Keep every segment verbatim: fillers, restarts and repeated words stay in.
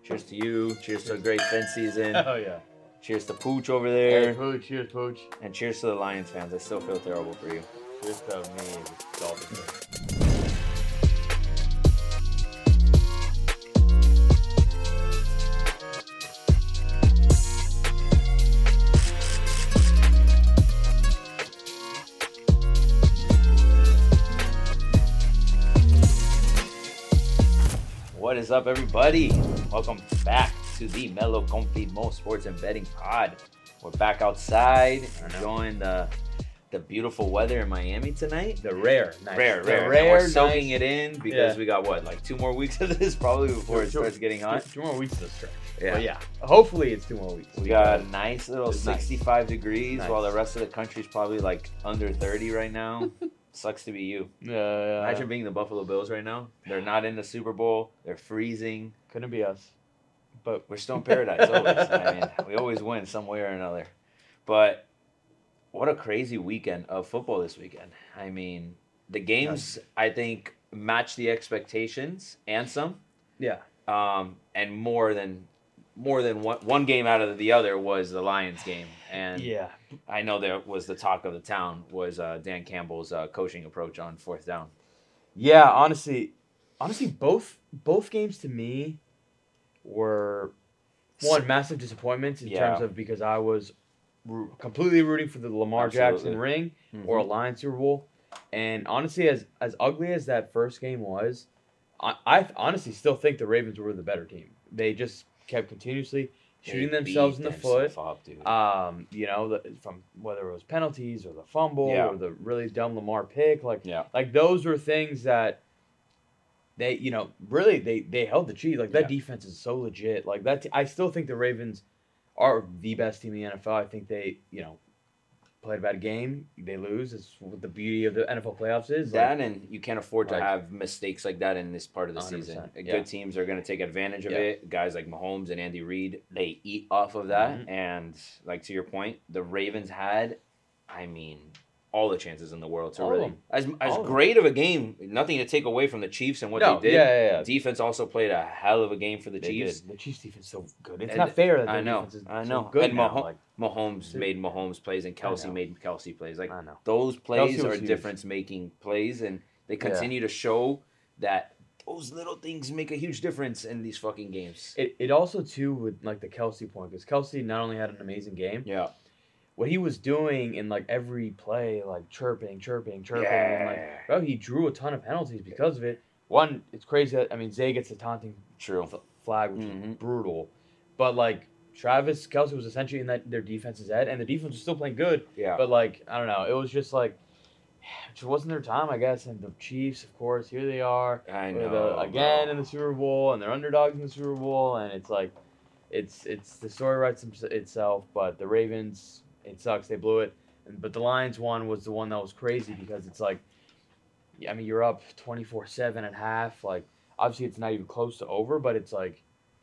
Cheers to you. Cheers to a great Finn season. Oh, yeah. Cheers to Pooch over there. Hey, Pooch. Cheers, Pooch. And cheers to the Lions fans. I still feel terrible for you. Cheers to me, the Dolphins. What is up, everybody? Welcome back to the Mellow Confirmo Sports and Betting Pod. We're back outside, enjoying the the beautiful weather in Miami tonight. The rare, nice. Rare, the rare. rare, and we're soaking nice. it in because Yeah. we got what, like two more weeks of this probably before Two- it starts getting hot. Two, two more weeks of stretch. Yeah. But yeah, hopefully it's two more weeks. We got a nice little It's nice. sixty-five degrees Nice. while the rest of the country's probably like under thirty right now. Sucks to be you. Yeah, yeah. Imagine being the Buffalo Bills right now. They're not in the Super Bowl. They're freezing. Couldn't be us. But We're still in paradise always. I mean, we always win some way or another. But what a crazy weekend of football this weekend. I mean, the games, I think, matched the expectations and some. yeah, Um, and more than more than one, one game out of the other was the Lions game. And yeah. I know there was the talk of the town was uh, Dan Campbell's uh, coaching approach on fourth down. Yeah, honestly, honestly, both both games to me were one massive disappointments in Yeah. terms of because I was ro- completely rooting for the Lamar Jackson Absolutely. ring Mhm. or a Lions Super Bowl, and honestly, as as ugly as that first game was, I, I honestly still think the Ravens were the better team. They just kept continuously shooting They themselves beat in the foot. themselves up, dude. Um, you know, the, from whether it was penalties or the fumble Yeah. or the really dumb Lamar pick, like Yeah. like those were things that they, you know, really they they held the Chiefs. Like that Yeah. defense is so legit. Like that, t- I still think the Ravens are the best team in the N F L. I think they, you know, played a bad game, they lose. It's what the beauty of the N F L playoffs is. That Like, and you can't afford to like- have mistakes like that in this part of the one hundred season. percent, Good yeah. teams are going to take advantage of Yeah. it. Guys like Mahomes and Andy Reid, they eat off of that. Mhm. And like to your point, the Ravens had, I mean, all the chances in the world to All of really them. as as All of them. great of a game. Nothing to take away from the Chiefs and what No, they did. yeah, yeah, yeah. Defense also played a hell of a game for the they Chiefs. did. The Chiefs defense is so good. It's And not fair that I their know, defense is I so know. good And now. Maho- Like, Mahomes See? made Mahomes plays and Kelsey know. made Kelsey plays. Like I know. those plays Kelsey was are huge. difference making plays, and they continue to show that those little things make a huge difference in these fucking games. It, it also too with like the Kelsey point because Kelsey not only had an amazing game, Yeah. what he was doing in like every play, like chirping, chirping, chirping, and Yeah. like bro, he drew a ton of penalties because of it. One, it's crazy that I mean Zay gets the taunting True. f- flag, which is Mhm. brutal, but like Travis Kelsey was essentially in that their defense's head, and the defense was still playing good, Yeah. but like I don't know, it was just like. It just wasn't their time, I guess. And the Chiefs, of course, here they are. I They're know. the, again bro. in the Super Bowl, and they're underdogs in the Super Bowl, and it's like, it's it's the story writes them- itself. But the Ravens, it sucks, they blew it. And, but the Lions one was the one that was crazy because it's like, yeah, I mean, you're up twenty-four seven at half. Like, obviously, it's not even close to over, but it's like,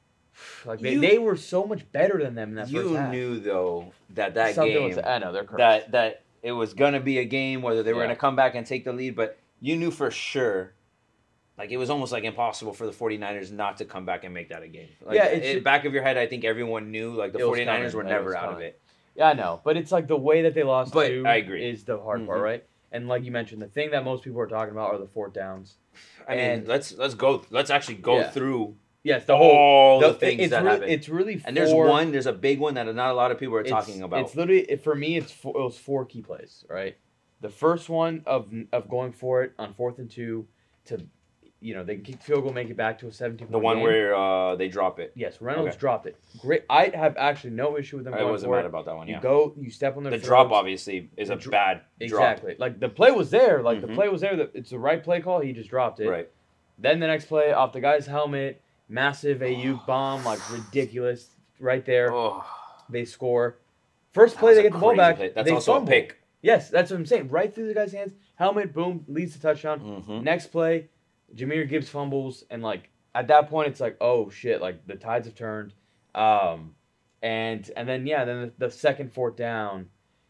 like they, You- they were so much better than them in that first You half. knew though that that Something game was, I know they're cursed. that that it was gonna be a game whether they were Yeah. gonna come back and take the lead, but you knew for sure. Like it was almost like impossible for the 49ers not to come back and make that a game. Like, Yeah, it's in ju- back of your head, I think everyone knew like the It was 49ers coming, were like, it never was out of coming. it. Yeah, I know, but it's like the way that they lost But to I agree. is the hard part, Mhm. right? And like you mentioned, the thing that most people are talking about are the fourth downs. I mean, And- let's let's go. Let's actually go Yeah. through Yes, the whole all the, the- things it's that really, happened. It's really And there's four- one, there's a big one that not a lot of people are it's- talking about. It's literally it, for me. It's four, it was four key plays, right? The first one of of going for it on fourth and two to, you know, they can kick field goal, make it back to a seventeen. the one game. where uh, they drop it. yes, Reynolds Okay. dropped it. Great. I have actually no issue with them I going wasn't for mad it. about that one. You Yeah, go, you step on their the throats. drop obviously is The a dr- bad Exactly. Like the play was there. Like Mhm. the play was there. That it's the right play call. He just dropped it. drop. Right. Then the next play off the guy's helmet, massive A U bomb, like ridiculous, right there. Oh, They score. First that play, was they a get the ball crazy back. play. That's they also fumble. a pick. Yes, that's what I'm saying. Right through the guy's hands, helmet, boom, leads to touchdown. Mm-hmm. Next play, Jahmyr Gibbs fumbles, and like at that point, it's like, oh shit, like the tides have turned. Um, and and then yeah, then the, the second fourth down.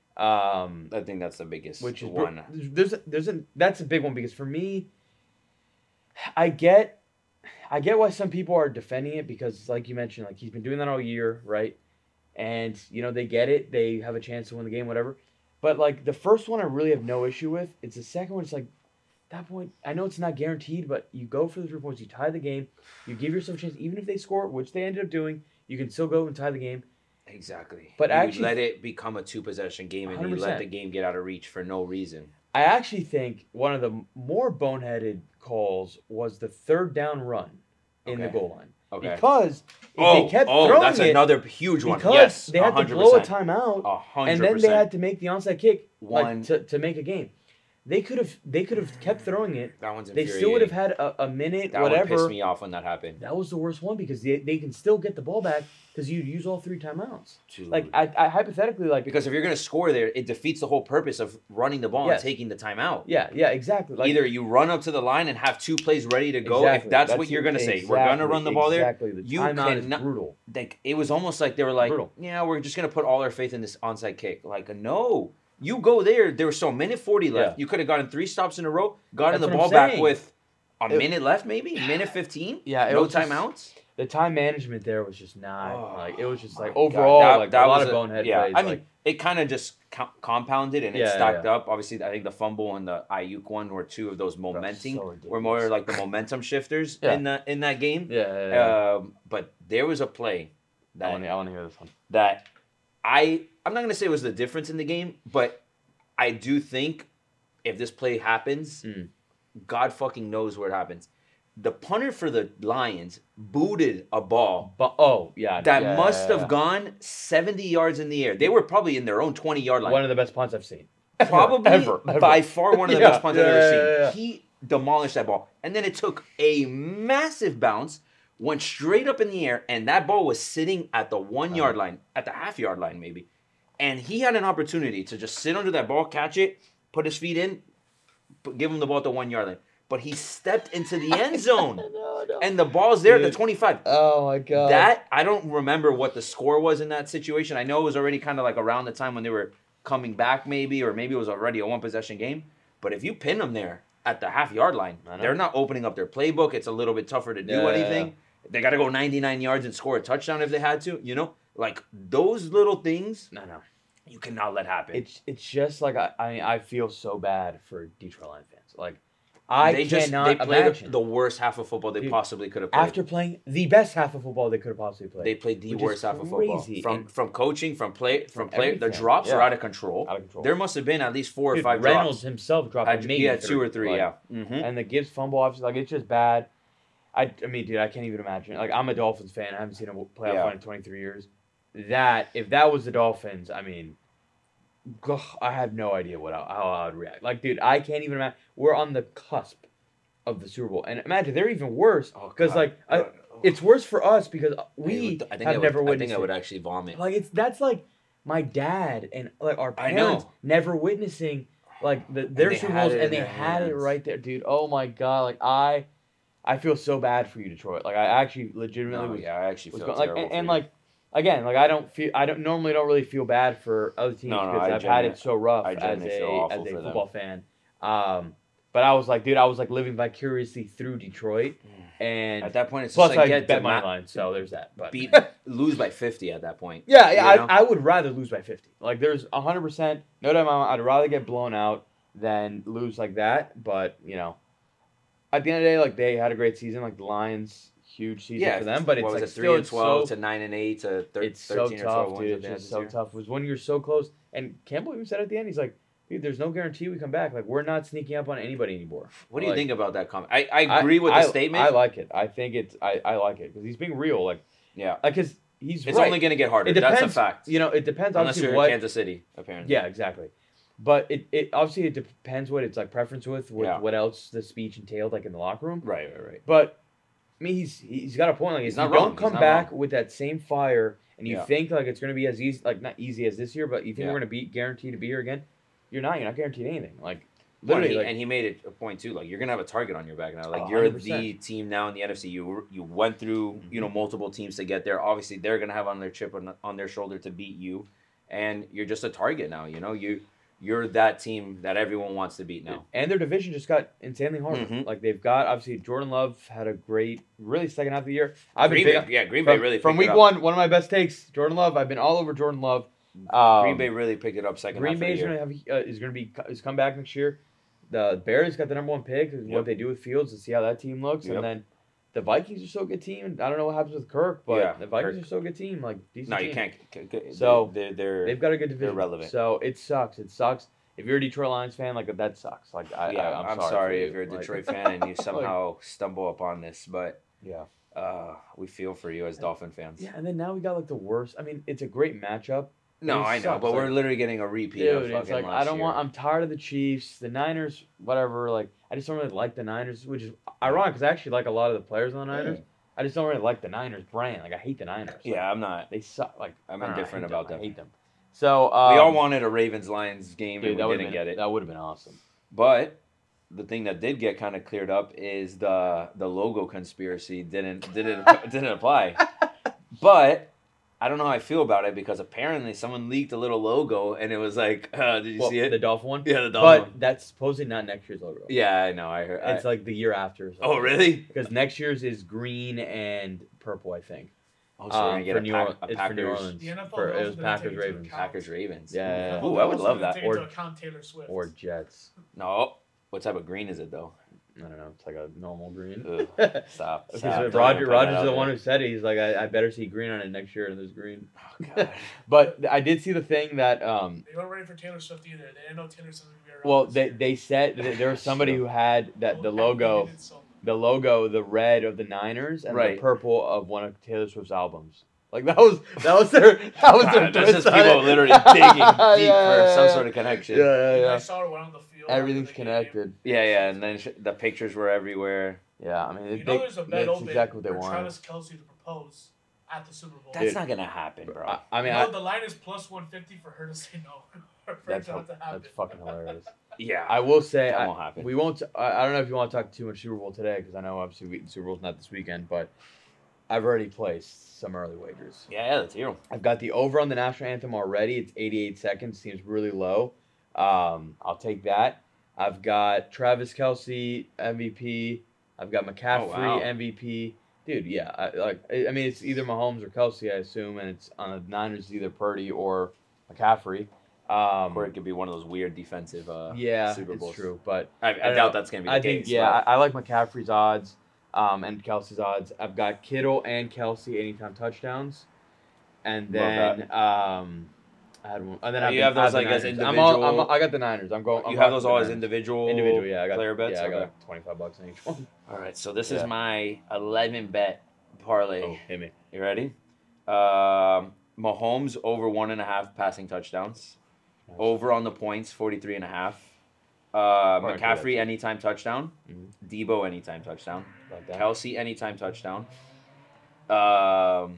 Um, I think that's the biggest which is one. there's a, there's a that's a big one because for me, I get I get why some people are defending it because, like you mentioned, like he's been doing that all year, right? And you know they get it, they have a chance to win the game, whatever. But like the first one, I really have no issue with. It's the second one. It's like at that point, I know it's not guaranteed, but you go for the three points, you tie the game, you give yourself a chance, even if they score, which they ended up doing. You can still go and tie the game. Exactly. But you actually, let it become a two possession game, and you let the game get out of reach for no reason. I actually think one of the more boneheaded calls was the third down run in okay. the goal line. Okay. Because if oh, they kept oh, throwing that's it, another huge one. Because yes, they had one hundred percent. to blow a timeout, one hundred percent. and then they had to make the onside kick one like, to, to make a game. They could have they could have kept throwing it. That one's They still would have had a, a minute, that whatever. That one pissed me off when that happened. That was the worst one because they, they can still get the ball back because you use all three timeouts. Dude. Like I, I hypothetically like because if you're gonna score there, it defeats the whole purpose of running the ball yes. and taking the timeout. Yeah, yeah, exactly. Like, either you run up to the line and have two plays ready to go. Exactly. If that's, that's what you're gonna exactly, say, we're gonna run the ball exactly. there. The you timeout is cannot, brutal. Like it was almost like they were like, brutal. yeah, we're just gonna put all our faith in this onside kick. Like no. You go there. There was so minute forty left. Yeah. You could have gotten three stops in a row. Gotten That's the what ball I'm back saying. with a It- minute left, maybe minute fifteen. Yeah, it no was just- timeouts. The time management there was just not Oh, like it was just like my overall God. That- like that a lot was of bonehead yeah. plays. I mean, like, it kind of just co- compounded and it Yeah, yeah, stacked yeah. up. Obviously, I think the fumble and the Ayuk one were two of those momenting, so ridiculous. were more like the momentum shifters Yeah. in the in that game. yeah, yeah, yeah. Um, but there was a play I that want to I want to hear this one. that I I'm not gonna say it was the difference in the game, but I do think if this play happens, Mm. God fucking knows where it happens. The punter for the Lions booted a ball But oh yeah, that yeah, must yeah, have yeah. gone seventy yards in the air. They were probably in their own twenty yard line. One of the best punts I've seen. Probably ever, ever. by far one of the Yeah, best punts yeah, I've ever yeah, seen. yeah, yeah. He demolished that ball. And then it took a massive bounce, went straight up in the air, and that ball was sitting at the one yard line, at the half yard line maybe. And he had an opportunity to just sit under that ball, catch it, put his feet in, put, give him the ball at the one yard line. But he stepped into the end zone. no, no. And the ball's there at the Dude. twenty-five. Oh my god. That, I don't remember what the score was in that situation. I know it was already kind of like around the time when they were coming back maybe, or maybe it was already a one-possession game. But if you pin them there at the half-yard line, I know. they're not opening up their playbook. It's a little bit tougher to do Yeah, yeah, anything. yeah. They got to go ninety-nine yards and score a touchdown if they had to, you know? Like, those little things, no, no. you cannot let happen. It's it's just like I I, mean, I feel so bad for Detroit Lions fans. Like I they just cannot they played imagine the worst half of football they Dude, possibly could have played. after playing the best half of football they could have possibly played. They played the Which is worst half of football. crazy. From And- from coaching, from play, from, From play. The everything. drops are Yeah. out of control. Out of control. There must have been at least four or Dude, five Reynolds drops. himself dropped Had- maybe he had two or three, like, yeah. Mm-hmm. And the Gibbs fumble, obviously, like it's just bad. I, I mean, dude, I can't even imagine. Like, I'm a Dolphins fan. I haven't seen a playoff Yeah. run in twenty-three years. That if that was the Dolphins, I mean, ugh, I have no idea what I, how I would react. Like, dude, I can't even imagine. We're on the cusp of the Super Bowl, and imagine they're even worse Oh, because God. like I, Oh. it's worse for us because we I would- I think have I would, never I witnessed think I it. would actually vomit. Like it's that's like my dad and like our I parents know. never witnessing like the, their they Super had Bowls it in and they their had it hands. right there, dude. Oh my god, like I, I feel so bad for you, Detroit. Like I actually legitimately No, was, yeah, I actually was feel going, like terrible and, for and you. like again, like I don't feel I don't normally don't really feel bad for other teams No, no, because I I've had genuinely- it so rough I as genuinely feel a awful as a for them. football fan. Um, but I was like, dude, I was like living vicariously through Detroit, and at that point, it's plus just like I get bet to my ma- line, so there's that. But beat, lose by fifty at that point. Yeah, yeah, You know? I, I would rather lose by fifty. Like, there's one hundred percent, no doubt in my mind, I'd rather get blown out than lose like that. But, you know, at the end of the day, like, they had a great season. Like, the Lions, huge season Yeah, for them. But it's, what was like, it, three still, and it's twelve so, to nine and eight to thir- it's so thirteen or twelve tough, wins dude. at It's the end of just this so year. tough. It was when you're so close. And Campbell even said at the end, he's like, dude, there's no guarantee we come back. Like, we're not sneaking up on anybody anymore. What do you Like, think about that comment? I, I agree with the I, statement. I like it. I think it's, I, I like it. Because he's being real. Like, yeah, like, because he's it's right. only going to get harder. It That's depends, a fact. You know, it depends Unless obviously you're what. in Kansas City, apparently. Yeah, exactly. But it, it obviously it depends what it's like preference with, with Yeah. what else the speech entailed like in the locker room. Right, right, right. But I mean he's he's got a point. Like He's if not you wrong. don't He's come not back wrong. with that same fire and you Yeah. think like it's gonna be as easy like not easy as this year, but you think Yeah. we're gonna be guaranteed to be here again, you're not. You're not guaranteed anything. Like Well, and, literally he, like and he made it a point too. Like you're gonna have a target on your back now. Like Oh, you're one hundred percent. the team now in the N F C. You were- you went through you know Mhm. multiple teams to get there. Obviously, they're gonna have on their chip on, on their shoulder to beat you, and you're just a target now. You know you you're that team that everyone wants to beat now. And their division just got insanely hard. Mhm. Like they've got obviously Jordan Love had a great, really second half of the year. I've Green been Bay, big, yeah, Green Bay from, really from picked week it up. one. One of my best takes, Jordan Love. I've been all over Jordan Love. Um, Green Bay really picked it up second Green half Bay of is the gonna year. have uh, is gonna be is come back next year. The Bears got the number one pick. Is Yep. what they do with Fields to see how that team looks, Yep. and then the Vikings are still a good team. And I don't know what happens with Kirk, but Yeah, the Vikings Kirk. are still a good team. Like decent No, you team. can't. c- c- So, they're, they're They've got a good division. relevant. So it sucks. It sucks. If you're a Detroit Lions fan, like that sucks. Like I, yeah. I, I'm, I'm, sorry, sorry, for if you. you're a Like- Detroit fan and you somehow stumble upon this, but Yeah. uh, we feel for you as Dolphin fans. Yeah, and then now we got like the worst. I mean, it's a great matchup. No, It I know, sucks, but like- we're literally getting a repeat of Dude, fucking it's like last I don't year. want. I'm tired of the Chiefs, the Niners, whatever. Like I just don't really like the Niners, which is ironic because I actually like a lot of the players on the Niners. I just don't really like the Niners brand. Like I hate the Niners. Like, Yeah, I'm not. they suck. Like I'm I don't know, I indifferent hate about them. them. I hate them. So um, we all wanted a Ravens Lions game dude, and that we would didn't been, get it. That would have been awesome. But the thing that did get kind of cleared up is the the logo conspiracy didn't didn't didn't apply. But I don't know how I feel about it because apparently someone leaked a little logo and it was like, uh, did you Well, see it? The Dolphin one. yeah, the But Dolphin one. that's supposedly not next year's logo. Yeah, I know. I heard. It's I, like the year after. Or oh, really? Because next year's is green and purple, I think. Oh, so we're Um, gonna get for a, New pack, Orleans. a It's Packers, for New Orleans. The N F L For- it knows was they're gonna Packers take into Ravens. account- Packers Ravens. Yeah, yeah, yeah. Ooh, I would love that. Take Or- into account Taylor Swift. Or Jets. No, what type of green is it though? I don't know. It's like a normal green. Ugh, stop. Okay, stop. so Don't Roger, even put Roger's that the out one there. who said it. He's like, I, I better see green on it next year, and there's green. Oh, God. But I did see the thing that, um, They weren't ready for Taylor Swift either. They didn't know Taylor Swift would be around. well, this they year. they said that there was somebody who had that the logo, Hated so much. the logo, the red of the Niners and Right. the purple of one of Taylor Swift's albums. Like that was that was their that was their God, that's twist just on people it. literally digging deep Yeah, for some yeah, sort of connection. Yeah, yeah, You yeah. guys saw her went on the field. Everything's after the game. connected. Yeah, yeah, and then sh- the pictures were everywhere. Yeah, I mean, You they, know, there's a bet that's open exactly what they for wanted. Travis Kelsey to propose at the Super Bowl. That's Dude. not gonna happen, bro. I, I mean, you I, know, the line is plus one fifty for her to say no. for that's it not to happen. that's fucking hilarious. yeah, I will say, that I, won't happen. we won't. I, I don't know if you want to talk too much Super Bowl today because I know obviously we, Super Bowl's not this weekend, but I've already placed some early wagers. yeah, yeah, let's hear 'em. I've got the over on the national anthem already. It's eighty-eight seconds. Seems really low. Um, I'll take that. I've got Travis Kelsey M V P. I've got McCaffrey Oh, wow. M V P. Dude, yeah, I, like I I mean, it's either Mahomes or Kelsey, I assume, and it's on the Niners it's either Purdy or McCaffrey. Um, Or it could be one of those weird defensive uh, yeah, Super Bowls. it's true, but I, I, I don't doubt know. that's gonna be the I think case. yeah, but- I, I like McCaffrey's odds, um, and Kelsey's odds. I've got Kittle and Kelsey anytime touchdowns, and Love then um, I had one. And then Oh, I've you been- have those, I have the like, as Niners. I'm all, I'm, individual- I got the Niners. I'm going. I'm you have rocking those the all as Niners. individual Individual, yeah. I got player bets. Yeah, I Okay. got twenty-five bucks on each one. All right, so this Yeah. is my eleven bet parlay. Oh, hit me. You ready? Um, Mahomes over one and a half passing touchdowns. Nice. Over on the points, forty-three and a half. Uh, Alright, good, McCaffrey that's anytime touchdown. Mhm. Debo anytime touchdown. Like that. Kelsey anytime touchdown. Um,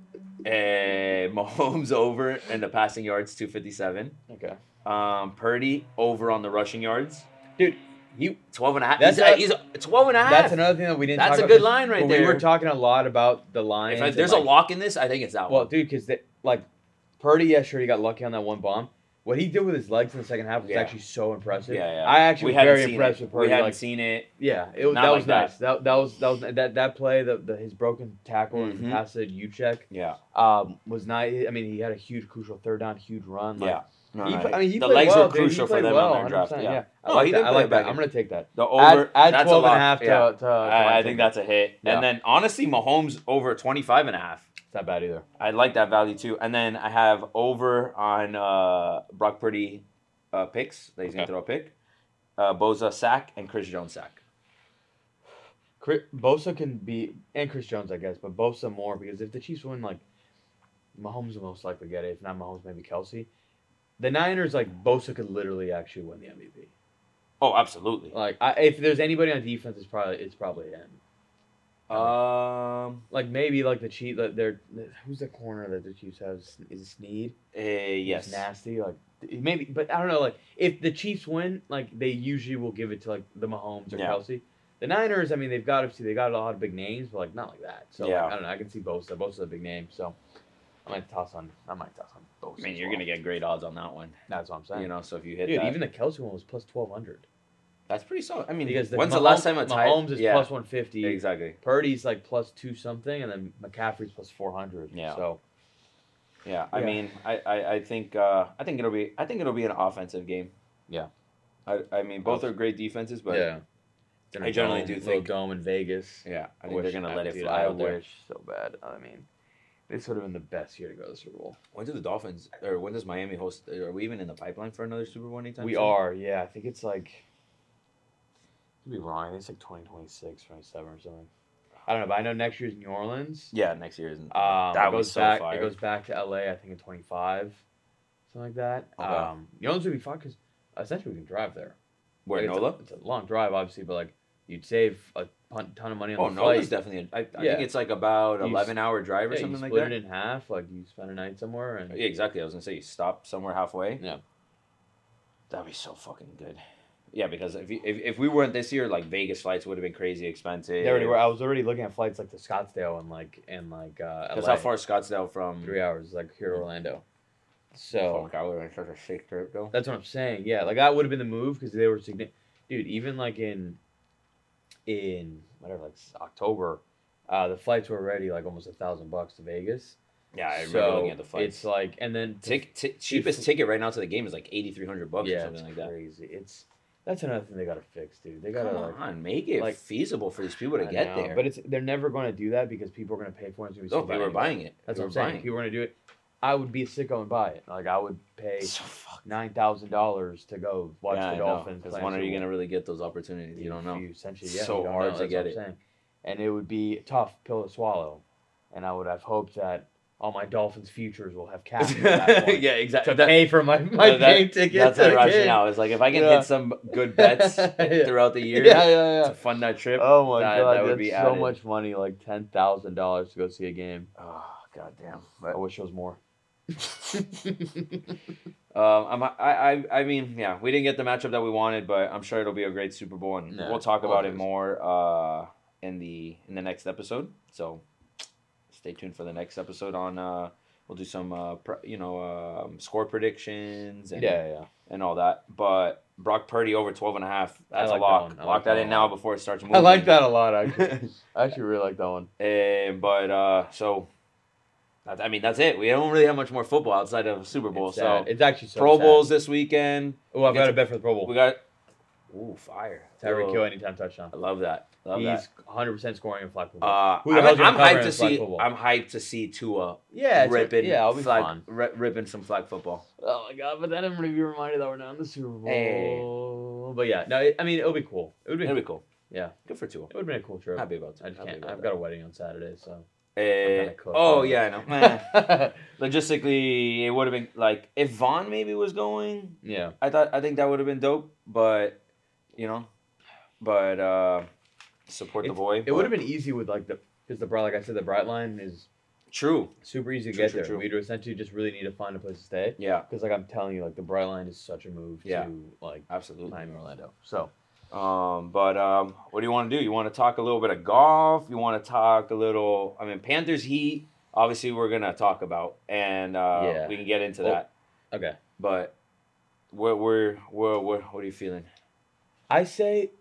eh, Mahomes over in the passing yards, two fifty-seven. Okay. Um, Purdy over on the rushing yards, Dude, you. twelve and a half. That's he's, a- he's twelve and a half. That's another thing that we didn't. That's talk a about good 'cause line right when there. We were talking a lot about the Lions. If I, and, there's like, a lock in this, I think it's that Well, one. dude, because like Purdy, yeah, sure, he got lucky on that one bomb. What he did with his legs in the second half was Yeah. actually so impressive. Yeah, yeah. I actually we was haven't very seen impressed it. with Purdy. We haven't like, seen it. yeah, it was Not that like was that. nice. That. that was that was that that play the, the his broken tackle and Mhm. the pass to Juszczyk Yeah. um was nice. I mean, he had a huge crucial third down, huge run. Like, Yeah. No, He, no, pla- I mean, he the played legs well, were dude. crucial he for played them well, on their draft. one hundred Yeah. percent, yeah. I No, like he that. did I play like a that. big I'm gonna take that. The over. Add, add that's twelve a and a lock. half to, Yeah. to, to my I, I think ticket. that's a hit. Yeah. And then honestly, Mahomes over twenty-five and a half. It's not bad either. I like that value too. And then I have over on uh, Brock Purdy uh, picks that he's gonna Okay. throw a pick. Uh, Boza sack and Chris Jones sack. Chris, Bosa can be, and Chris Jones, I guess, but Bosa more because if the Chiefs win, like, Mahomes will most likely get it. If not Mahomes, maybe Kelsey. The Niners, like, Bosa could literally actually win the M V P. Oh, absolutely. Like, I, if there's anybody on defense, it's probably it's probably him. Um. Like maybe like the Chiefs, like they're who's the corner that the Chiefs have? Is it Snead? Uh, He's yes. nasty. Like maybe, but I don't know. Like if the Chiefs win, like they usually will give it to like the Mahomes or Yeah. Kelsey. The Niners, I mean, they've got obviously they got a lot of big names, but like not like that. So like, Yeah. I don't know. I can see Bosa. Bosa's a big name. So I might toss on. I might toss on both. I mean, as you're well. gonna get great odds on that one. That's what I'm saying. You know, so if you hit Dude, that, even the Kelsey one was plus twelve hundred. that's pretty solid. I mean, Because the when's the Mahomes, last time a tie? Mahomes is yeah, plus one fifty. exactly. Purdy's like plus two something, and then McCaffrey's plus four hundred. Yeah. So Yeah, I Yeah. mean, I, I, I think uh, I think it'll be I think it'll be an offensive game. Yeah. I, I mean, both are great defenses, but yeah. I generally dome, do little think- dome in Vegas. yeah, I I think wish- they're gonna I- let it dude, fly I out there. wish so bad. I mean, this would have been the best year to go to the Super Bowl. When do the Dolphins or when does Miami host? Are we even in the pipeline for another Super Bowl anytime We soon? are, yeah. I think it's like. Could be wrong. I think it's like twenty twenty-six, twenty-seven or something. I don't know, but I know next year's New Orleans. Yeah, next year isn't. Um, that it was goes so back. fire. It goes back to L A. I think in twenty-five, something like that. Okay. Um, New Orleans would be fun because essentially we can drive there. Where Like, it's a- Nola? It's a, long drive, obviously, but like you'd save a ton, ton of money on Oh, the Nola's flight. definitely. A, I, I Yeah. think it's like about You s- eleven hour drive or Yeah, something you like split that. it in half. Like you spend a night somewhere, and Yeah, exactly. I was gonna say you stop somewhere halfway. Yeah. That'd be so fucking good. Yeah, because if, you, if if we weren't this year, like Vegas flights would have been crazy expensive. they already were. I was already looking at flights like to Scottsdale and like and like uh, Because L A. how far is Scottsdale from? Three hours, like here to Orlando. So Fuck, that would have been such a sick trip though. that's what I'm saying. Yeah, like that would have been the move because they were significant. Dude, even like in in whatever like s- October, uh, the flights were already like almost a thousand bucks to Vegas. Yeah, I remember so looking at the flights. It's like and then to- Tick, t- cheapest ticket right now to the game is like eighty three hundred bucks or yeah, something it's like that. crazy. It's that's another thing they gotta fix, dude. They gotta Come like on, make it like- feasible for these people to I get know, there. but it's they're never going to do that because people are going to pay for it. It's gonna be no, so people are valuable. buying it. That's People what I'm are saying. buying People are going to do it. I would be a sicko and buy it. Like I would pay it. So fuck. nine thousand dollars to go watch yeah, the I know. Dolphins. Because play when in are you Super gonna really get those opportunities? Bowl. You don't know. You essentially, yeah, So you don't hard know. to That's get what I'm it. saying. And it would be a tough pill to swallow. And I would have hoped that all my Dolphins futures will have capped at that point yeah, exactly. to pay for my my that- game ticket. That's to the the rationale. It's like if I can Yeah. hit some good bets Yeah. throughout the year Yeah, yeah, to yeah. fund that trip. Oh my that, god, that would that's be so added. much money, like ten thousand dollars to go see a game. Oh goddamn! I But wish it was more. um, I'm, I, I, I mean, yeah, we didn't get the matchup that we wanted, but I'm sure it'll be a great Super Bowl, and Yeah, we'll talk about it always. more uh, in the in the next episode. So stay tuned for the next episode. On uh, we'll do some uh, pr- you know um, score predictions and Yeah, yeah. and all that. But Brock Purdy over twelve and a half. I That's like a that lock. one. I Lock like that that in one. now before it starts moving. I like that a lot, actually. I actually really like that one. Um, but uh, so, that- I mean, that's it. We don't really have much more football outside of Super Bowl. It's, so sad. It's actually so Pro sad. Bowls this weekend. Oh, I've got a bet for the Pro Bowl. We got. Ooh, fire! Tyreek Yo, Hill anytime touchdown. I love that. Love He's that. one hundred percent scoring in flag football. Uh, Who the I'm, hell's gonna I'm cover hyped in to flag see. football? I'm hyped to see Tua yeah, it's ripping. yeah, it'll be flag, fun. ri- ripping some flag football. Oh my god, but then I'm gonna be reminded that we're not in the Super Bowl. Hey. But yeah, no, it, I mean it'll be cool. It would be. It'll be cool. Yeah. Good for Tua. It would have been a cool trip. Happy about that. I just Happy can't. about I've got a wedding on Saturday, so. that. kinda Uh, cooked oh on yeah, I know. Man. Logistically, it would have been like if Vaughn maybe was going. yeah. I thought I think that would have been dope, but you know, but uh, support the It's- boy. It would have been easy with like the because the bright, like I said, the bright line is true. super easy to True, get true, there. true. We'd essentially just really need to find a place to stay. Yeah, Because like I'm telling you, like the bright line is such a move Yeah. to like absolutely. Miami, Orlando. So Um, but um, what do you want to do? You want to talk a little bit of golf? You want to talk a little? I mean, Panthers Heat. Obviously, we're gonna talk about, and uh, Yeah. we can get into Well- that. okay, But what, we're, what, what, what are you feeling? I say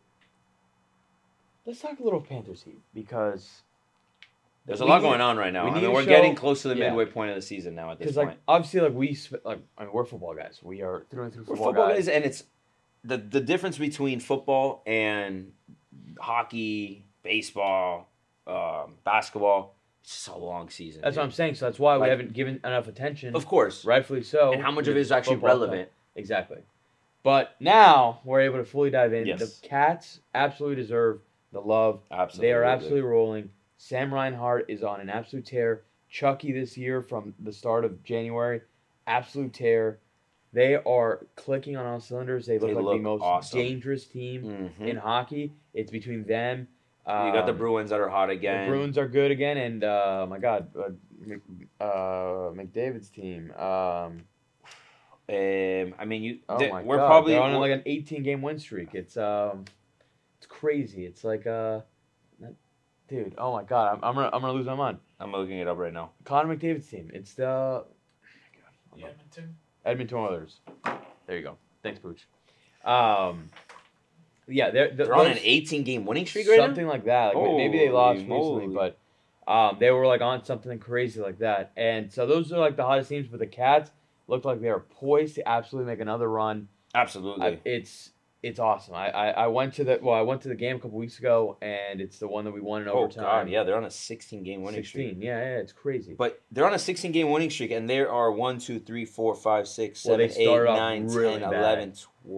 let's talk a little Panthers Heat because There's a we lot need- going on right now. we I need mean, to we're show- getting close to the yeah. midway point of the season now. At this Because point. like obviously like we sp- like I mean we're football guys. We are through and through We're football, football guys. guys, and it's the the difference between football and hockey, baseball, um, basketball. It's just a long season. That's dude. what I'm saying. So that's why Like- we haven't given enough attention. Of course, Rightfully so. and how much of with it is actually football relevant? stuff. Exactly. But now we're able to fully dive in. Yes. The Cats absolutely deserve the love. Absolutely, They are absolutely rolling. Sam Reinhart is on an absolute tear. Chucky this year from the start of January, absolute tear. They are clicking on all cylinders. They look They like look the most awesome. dangerous team Mhm. in hockey. It's between them. You got the um, Bruins that are hot again. The Bruins are good again, and uh, my God, uh, Mc, uh, McDavid's team. Um, Um, I mean, you. oh th- my we're God, probably they're on like an eighteen game win streak. It's um, it's crazy. It's like uh, that- dude. Oh my God, I'm I'm gonna I'm gonna lose my mind. I'm looking it up right now. Connor McDavid's team. It's the The Edmonton. Edmonton Oilers. There you go. Thanks, Pooch. Um, yeah, they're They're on an eighteen game winning streak right something like that. Like, maybe they lost Holy recently, moly. but um, they were like on something crazy like that. And so those are like the hottest teams. But the Cats looked like they were poised to absolutely make another run. now. Absolutely. I, it's it's awesome. I, I, I went to the well, I went to the game a couple weeks ago, and it's the one that we won in oh overtime. God, yeah, they're on a sixteen game winning sixteen. streak. Yeah, yeah, it's crazy. But they're on a sixteen game winning streak, and there are one, two, three, four, five, six, Well, they seven, eight, started off nine, really ten, bad. eleven,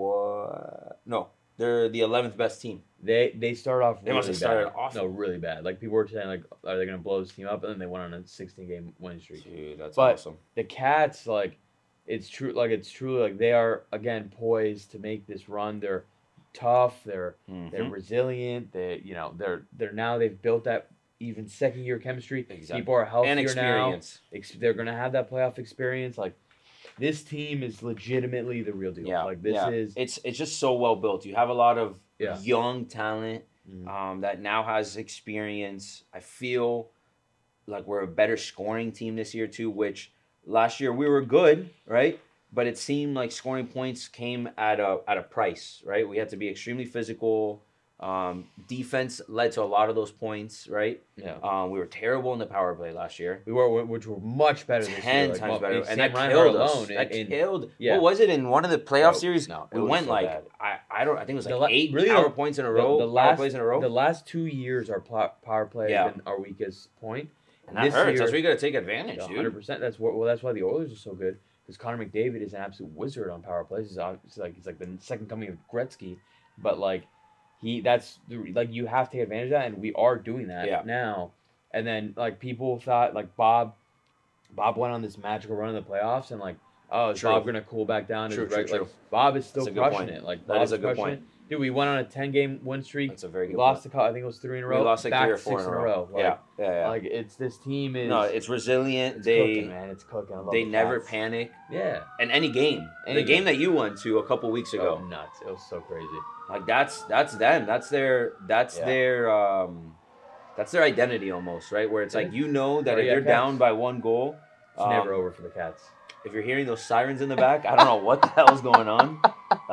twelve. No, they're the eleventh best team. They they started off. They really must have started bad. awful. No, really bad. Like people were saying, like, are they gonna blow this team up? And then they went on a sixteen game winning streak. Dude, that's But- awesome. The Cats, like, it's true. Like it's truly like they are again poised to make this run. They're tough. They're Mhm. they're resilient. They you know they're they're now they've built that even second year chemistry. Exactly. People are healthier And now. experience. Ex- they're gonna have that playoff experience. Like this team is legitimately the real deal. Yeah, Like this yeah. is It's it's just so well built. You have a lot of Yeah. young talent Mhm. um, that now has experience. I feel like we're a better scoring team this year too. Which last year we were good, right? But it seemed like scoring points came at a at a price, right? We had to be extremely physical. Um, defense led to a lot of those points, right? yeah. Um, we were terrible in the power play last year. We were which were much better this year. Ten Like, times well, better, Sam and that Reinhart killed us. alone That in- in- killed. yeah. What was it in one of the playoff No, series? no, it we was went so like bad. I, I don't I think it was The like la- eight really power the- points in a the- row. the power last- plays in a row. The last two years, our pl- power play Yeah. has been our weakest point. and that this hurts. year- That's where you got to take advantage, one dude. hundred percent. That's what. Well, that's why the Oilers are so good because Connor McDavid is an absolute wizard on power plays. He's obviously like he's like the second coming of Gretzky, but like he that's the, like you have to take advantage of that, and we are doing that Yeah. now. And then like people thought like Bob, Bob went on this magical run in the playoffs, and like oh is True. Bob gonna cool back down? to True, his true, reg- like, true. Bob is still That's a good crushing point. it. Like That Bob's is a good crushing point. it. Dude, we went on a ten game win streak. That's a very We good lost point. a couple, I think it was three in a We row. lost like back three or to four six in a row. Like, yeah, yeah, yeah. Like it's this team is no, it's resilient. it's they cooking, man. It's cooking. I love they the never Cats. panic Yeah. in any game. Any the game game. that you went to a couple weeks ago, Oh, nuts! It was so crazy. like that's that's them. That's their that's Yeah. their um, that's their identity almost, right? Where it's like you know that Oh, if yeah, you're Cats. down by one goal, It's um, never over for the Cats. if you're hearing those sirens in the back, I don't know what the hell's going on.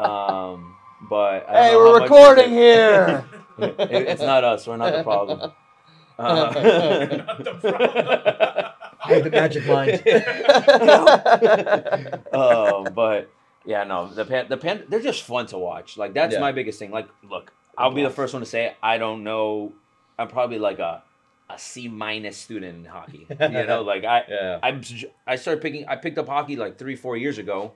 Um, but I don't Hey, know we're how much recording is here. it- it- it's not us. We're not the problem. Uh, Not the problem. Hide the magic mind. um, but yeah, no, the pan, the pan, they're just fun to watch. Like that's Yeah. my biggest thing. Like, look, I'll be the Yes. first one to say it. I don't know. I'm probably like a a C minus student in hockey. You know, like I Yeah. I j- I started picking. I picked up hockey like three four years ago,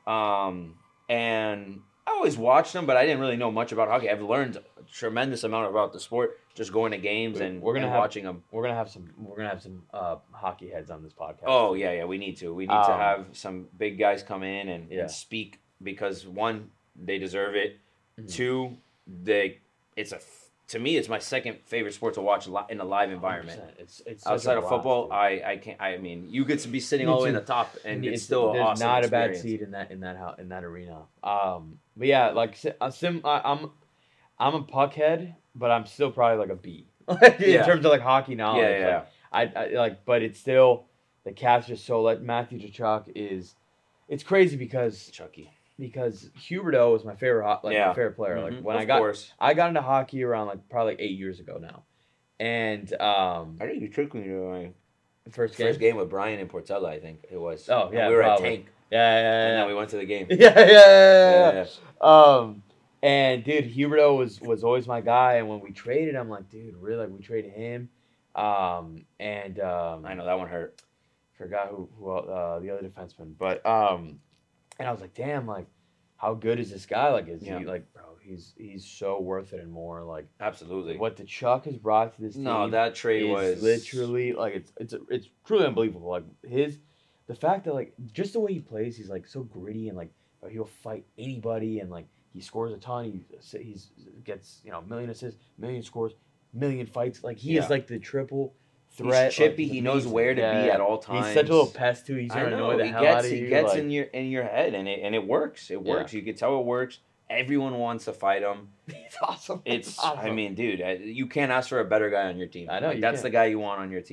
um, and I always watched them, but I didn't really know much about hockey. I've learned a tremendous amount about the sport just going to games and We're gonna and have- watching them. We're gonna have some. We're gonna have some uh, hockey heads on this podcast. Oh yeah, yeah, we need to. We need to Um, have some big guys come in and, Yeah. and speak because one, they deserve it. Mhm. Two, they it's a f- to me it's my second favorite sport to watch li- in a live environment. one hundred percent. It's it's such a Outside of blast, football, dude. I I can't. I mean, you could be sitting Me all the way in too. the top, and And it's, still an there's awesome not a bad experience. seat in that in that house in that arena. Um, but yeah, like si- uh, sim, I, I'm I'm a puck head, but I'm still probably like a B in Yeah. terms of like hockey knowledge. Yeah, yeah, Like, I, I like, but it's still the Cats just so like Matthew Tkachuk is. It's crazy because Chucky. because Huberdeau was my favorite ho- like Yeah. my favorite player. Like Mhm, when of I got course. I got into hockey around like probably like eight years ago now, and um, I think you took me to my first game. first game with Brian and Portella. I think it was. Oh, And yeah, we were probably. at Tank, Yeah, yeah, and yeah, then yeah. we went to the game. yeah, yeah, yeah, yeah, Yeah, yeah. Um, and dude, Huberdeau was was always my guy, and when we traded, I'm like, dude, really? Like we traded him, um, and um, I know that one hurt. forgot who who el- uh, the other defenseman, but um, and I was like, damn, like how good is this guy? Like, is Yeah. he like, bro? He's he's so worth it and more. Like Absolutely. what the Chuck has brought to this team. No, that trade is was literally like it's it's it's truly unbelievable. Like his the fact that like just the way he plays, he's like so gritty and like he'll fight anybody and like he scores a ton. He he's gets you know a million assists, million scores, million fights. Like he Yeah. is like the triple He's threat. chippy. like, he knows amazing. where to Yeah, be yeah. at all times. He's such a little pest too. He's I gonna know. annoy the He hell gets out of he you. gets like, in your in your head, and it and it works. It Yeah. works. You can tell it works. Everyone wants to fight him. he's awesome. It's. awesome. I mean, dude, I- you can't ask for a better guy on your team. I know, Like, you that's can't. the guy you want on your team.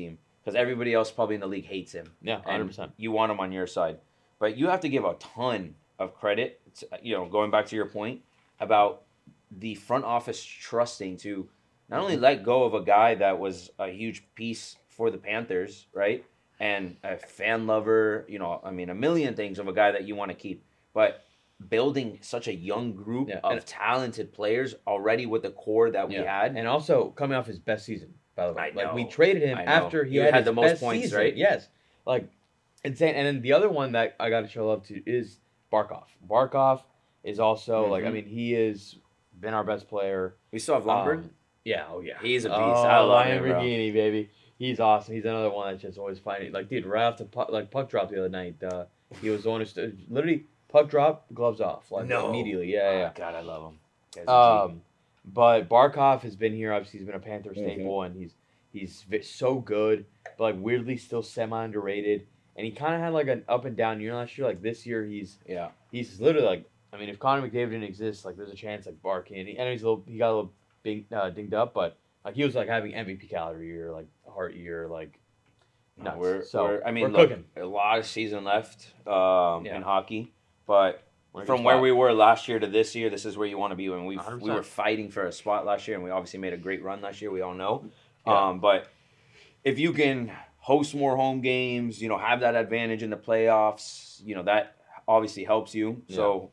because everybody else probably in the league hates him. Yeah, one hundred percent. And you want him on your side. But you have to give a ton of credit, to, you know, going back to your point about the front office trusting to not only let go of a guy that was a huge piece for the Panthers, right? And a fan lover, you know, I mean, a million things of a guy that you want to keep. But building such a young group Yeah, of and- talented players already with the core that we Yeah. had. And also coming off his best season, by the way. I Like we know. traded him I know. after he, He had, had his the most best points, season. right? Yes. Like insane. And then the other one that I got to show love to is Barkov. Barkov is also like I Mhm. mean he is been our best player. We still have Longberg. Um, yeah, oh yeah. He's a beast. Oh, I love Ryan him, bro. Regini, baby. He's awesome. He's another one that's just always finding like dude, right off the puck, like puck drop the other night. Uh, he was the one who stood, literally puck drop, gloves off, like No. immediately. Yeah, yeah. Oh, God, I love him. Guy's a G. Um, but Barkov has been here. Obviously, he's been a Panther Mm-hmm. staple, and he's he's vi- so good, but like weirdly still semi underrated. And he kind of had like an up and down year last year. Like this year, he's yeah. he's literally like I mean, if Connor McDavid didn't exist, like there's a chance like Barkin. I know he's a little he got a little bing, uh, dinged up, but like he was like having M V P caliber year, like Hart year, like No, nuts. we're, So, we're, I mean, we're look, cooking. a lot of season left um, Yeah. in hockey, but We're in a from good where spot. we were last year to this year, this is where you want to be. When we one hundred we were percent. fighting for a spot last year, and we obviously made a great run last year. We all know, Yeah. um, but if you can host more home games, you know, have that advantage in the playoffs, you know, that obviously helps you. So,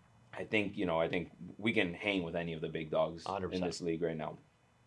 I think you know, I think we can hang with any of the big dogs one hundred in percent. this league right now.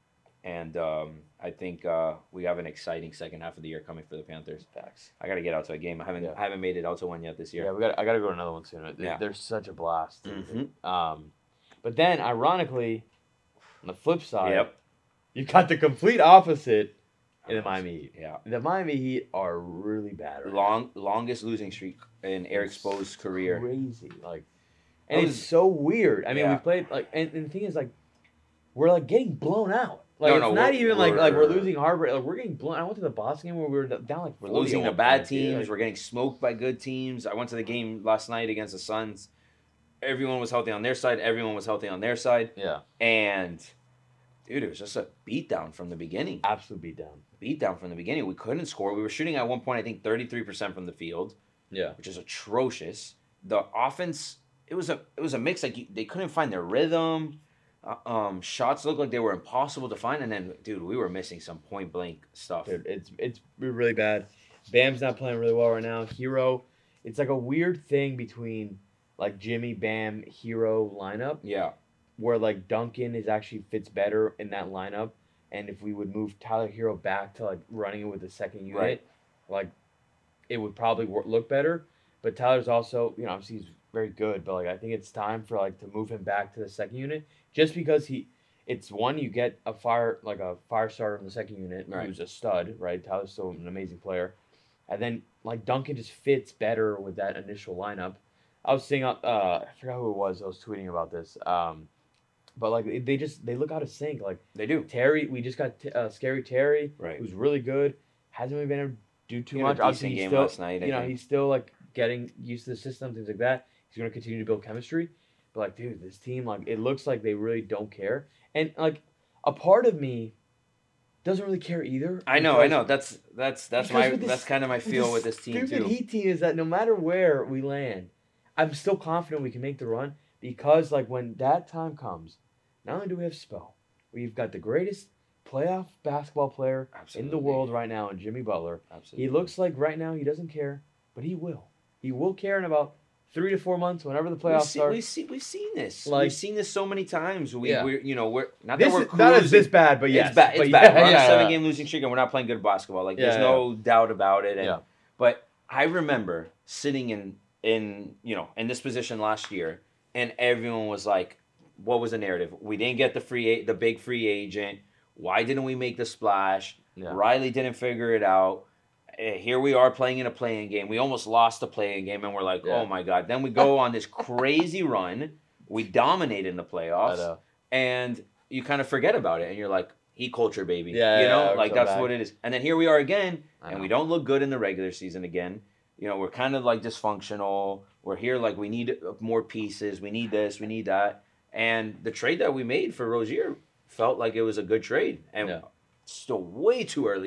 And um, I think uh, we have an exciting second half of the year coming for the Panthers. Facts. I got to get out to a game. I haven't Yeah. I haven't made it out to one yet this Yeah, year. we got. I got to go to another one soon. They- Yeah. They're such a blast. Mhm. Um, but then, ironically, on the flip side, Yep. you got the complete opposite in the Miami Heat. Yeah. The Miami Heat are really bad. Right now. Long longest losing streak in Eric It's Spo's career. Crazy, like, and That it's was- so weird. I mean, we Yeah. played like, and, and the thing is, like, we're like getting blown out. Like, No, it's no, not we're- even like like we're we're- losing heartbreak. Like, we're getting blown. I went to the Boston game where we were down like We're forty losing at to one bad point, dude. teams. Like, We're getting smoked by good teams. I went to the game last night against the Suns. Everyone was healthy on their side. Everyone was healthy on their side. yeah, And dude, it was just a beatdown from the beginning. absolute beatdown. Beatdown from the beginning. We couldn't score. We were shooting at one point, I think, thirty-three percent from the field, Yeah, which is atrocious. The offense, it was a it was a mix. Like you, they couldn't find their rhythm. Uh, um, shots looked like they were impossible to find. And then, dude, we were missing some point blank stuff. dude, it's it's really bad. Bam's not playing really well right now. Hero, it's like a weird thing between like Jimmy, Bam, Hero lineup Yeah, where like Duncan is actually fits better in that lineup, and if we would move Tyler Hero back to like running it with the second unit, Right. like it would probably wor- look better. But Tyler's also, you know, obviously he's very good, but like I think it's time for like to move him back to the second unit, just because he, it's one you get a fire like a fire starter in the second unit Right. who's a stud, right? Tyler's still an amazing player, and then like Duncan just fits better with that initial lineup. I was seeing, uh, I forgot who it was. I was tweeting about this. Um, but like they just they look out of sync. Like they do. Terry, we just got t- uh, Scary Terry, Right. who's really good. Hasn't really been able to do too He had a much. Obviously, decent he's game still, last night, I you know, think. he's still like getting used to the system, things like that. He's going to continue to build chemistry. But like, dude, this team, like, it looks like they really don't care. And like, a part of me doesn't really care either. I know, I because- know. That's that's that's because my with this- that's kind of my feel with this team stupid too. Heat team is that no matter where we land, I'm still confident we can make the run because like when that time comes, not only do we have Spell, we've got the greatest playoff basketball player in Absolutely. the world right now in Jimmy Butler. Absolutely. He looks like right now he doesn't care, but he will. He will care in about three to four months whenever the We've playoffs seen, start. we've, seen, we've seen this. Like- we've seen this so many times. We, Yeah. we're, you know, we're not This that we're is, not as cruising. this bad, but yes, it's bad. It's but bad. yeah, we're on yeah, a seven yeah. game losing streak and we're not playing good basketball. Like Yeah, there's yeah. no doubt about it. And, Yeah. But I remember sitting in in you know in this position last year, and everyone was like, "What was the narrative? We didn't get the free a- the big free agent. Why didn't we make the splash? Yeah. Riley didn't figure it out." Eh, Here we are playing in a playing game. We almost lost the playing game, and we're like, Yeah. "Oh my god!" Then we go on this crazy run. We dominate in the I playoffs, know. and you kind of forget about it, and you're like, "Heat culture, baby." Yeah, you yeah, know, yeah, like so that's bad. what it is. And then here we are again, I and know. we don't look good in the regular season again. You know, we're kind of like dysfunctional. We're here like we need more pieces. We need this. We need that. And the trade that we made for Rozier felt like it was a good trade, and Yeah. still way too early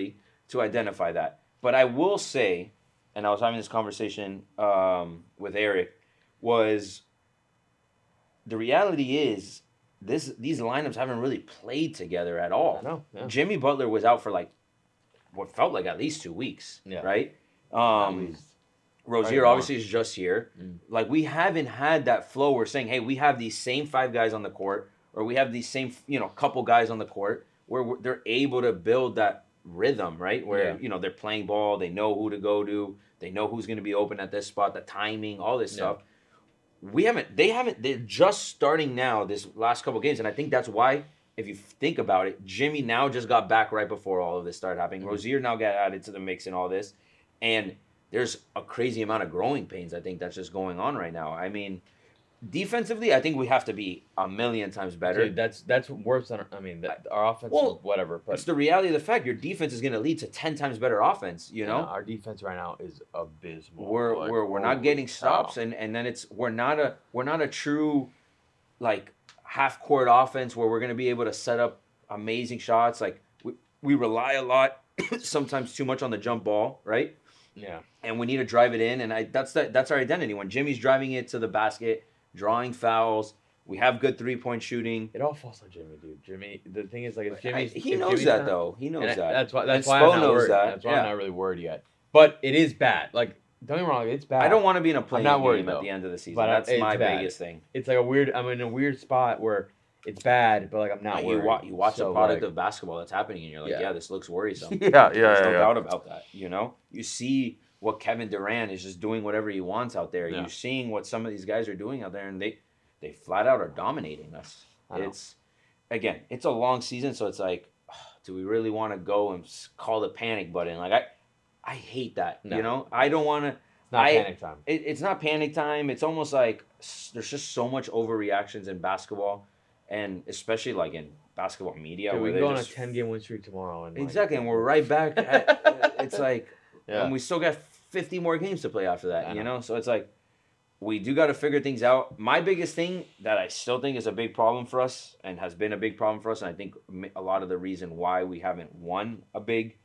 to identify that. But I will say, and I was having this conversation um, with Eric, was the reality is this these lineups haven't really played together at all. I know. Yeah. Jimmy Butler was out for like what felt like at least two weeks. Yeah. Right. At Um, least. Rozier Right, obviously is just here. Mm. Like we haven't had that flow. We're saying, hey, we have these same five guys on the court, or we have these same you know couple guys on the court where we're, they're able to build that rhythm, right? Where Yeah. you know they're playing ball, they know who to go to, they know who's going to be open at this spot, the timing, all this Yeah. stuff. We haven't. They haven't. They're just starting now. This last couple games, and I think that's why. If you think about it, Jimmy now just got back right before all of this started happening. Mhm. Rozier now got added to the mix and all this, and there's a crazy amount of growing pains. I think that's just going on right now. I mean, defensively, I think we have to be a million times better. Dude, that's that's worse than I mean that, our offense. Well, is whatever, but It's the reality of the fact. Your defense is going to lead to ten times better offense. You know, yeah, our defense right now is abysmal. we're Like, we're we're not holy getting cow. stops, and and then it's we're not a we're not a true like half court offense where we're going to be able to set up amazing shots. Like we we rely a lot, sometimes too much on the jump ball, right? Yeah, And we need to drive it in, and I that's the, that's our identity. When Jimmy's driving it to the basket, drawing fouls, we have good three point shooting. it all falls on Jimmy, dude. Jimmy, the thing is, like, if I- Jimmy's, he if knows Jimmy's that not- though. He knows and I- that. That's why. And That's why Spo I'm not knows worried. that, That's why yeah. I'm not really worried yet. But it is bad. Like, don't get me wrong, it's bad. I don't want to be in a playing not worried, game at though. the end of the season. But I- That's it's my bad. biggest thing. It's like a weird. I'm in a weird spot where it's bad, but like I'm not Like, worried. you, wa- you watch So, a product like, of basketball that's happening, and you're like, Yeah. yeah, this looks worrisome. Yeah, yeah, There's no yeah. doubt about that. You know, you see what Kevin Durant is just doing whatever he wants out there. Yeah. You're seeing what some of these guys are doing out there, and they they flat out are dominating us. I know. It's again, it's a long season, so it's like, do we really want to go and s- call the panic button? Like I, I hate that. No. You know, I don't want to. It's not I- panic time. It, it's not panic time. It's almost like s- there's just so much overreactions in basketball, and especially like in basketball media. Dude, where we can they're go on a just- ten game win streak tomorrow, and like, Exactly, and we're right back. At, it's like, yeah. and we still got fifty more games to play after that. I You know. know, so it's like we do got to figure things out. My biggest thing that I still think is a big problem for us, and has been a big problem for us, and I think ma- a lot of the reason why we haven't won a big,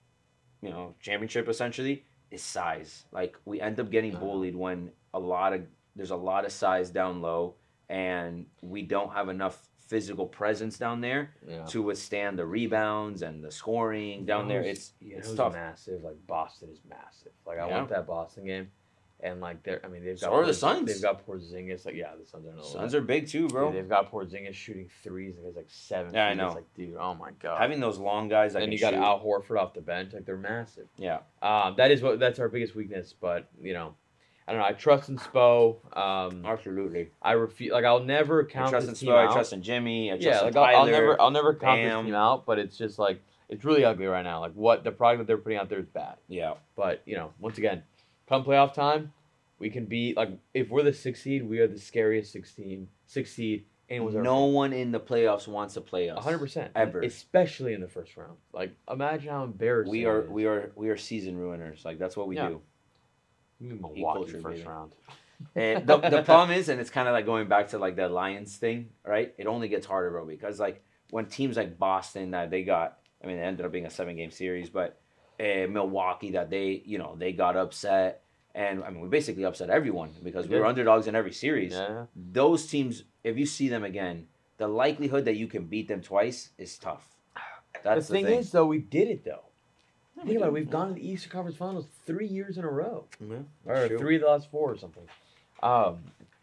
you know, championship essentially is size. Like we end up getting I know. bullied when a lot of there's a lot of size down low, and we don't have enough physical presence down there yeah. to withstand the rebounds and the scoring down there. Who's- It's you know it's who's tough. massive. Like Boston is massive. Like I Yeah. went to that Boston game, and like they're. I mean they've got. So are the Porz- Suns. They've got Porzingis. Like yeah, the Suns are another. Suns are big too, bro. Dude, they've got Porzingis shooting threes, and he's like seven. Yeah, I feet. know. It's like, dude, oh my god. Having those long guys that and can you got shoot. Al Horford off the bench. Like they're massive. Yeah, Um, that is what that's our biggest weakness. But you know, I don't know. I trust in Spo. Um, absolutely. I refuse. Like I'll never I count trust in this team Spo. I out. trust in Jimmy. I trust Yeah, in like Tyler. I'll, I'll never, I'll never count Bam. this team out. But it's just like it's really ugly right now. Like what the product that they're putting out there is bad. Yeah, But you know, once again, come playoff time, we can be like if we're the sixth seed, we are the scariest sixteen, sixth seed, and was our no one in the playoffs wants to play us. A hundred percent ever. especially in the first round. Like imagine how embarrassing We it are is. we are we are season ruiners. Like that's what we Yeah. do. You mean Heat Milwaukee culture, first baby. round. And the, the problem is, and it's kind of like going back to like the Lions thing, right? It only gets harder, bro, because like when teams like Boston that they got, I mean, it ended up being a seven game series, but uh, Milwaukee that they, you know, they got upset, and I mean, we basically upset everyone because We we were did. underdogs in every series. Yeah. Those teams, if you see them again, the likelihood that you can beat them twice is tough. That's the thing, thing. is, though, we did it though. Yeah, Think about it. did. We've gone to the Eastern Conference Finals three years in a row, Yeah, or that's true. three of the last four, or something. Um,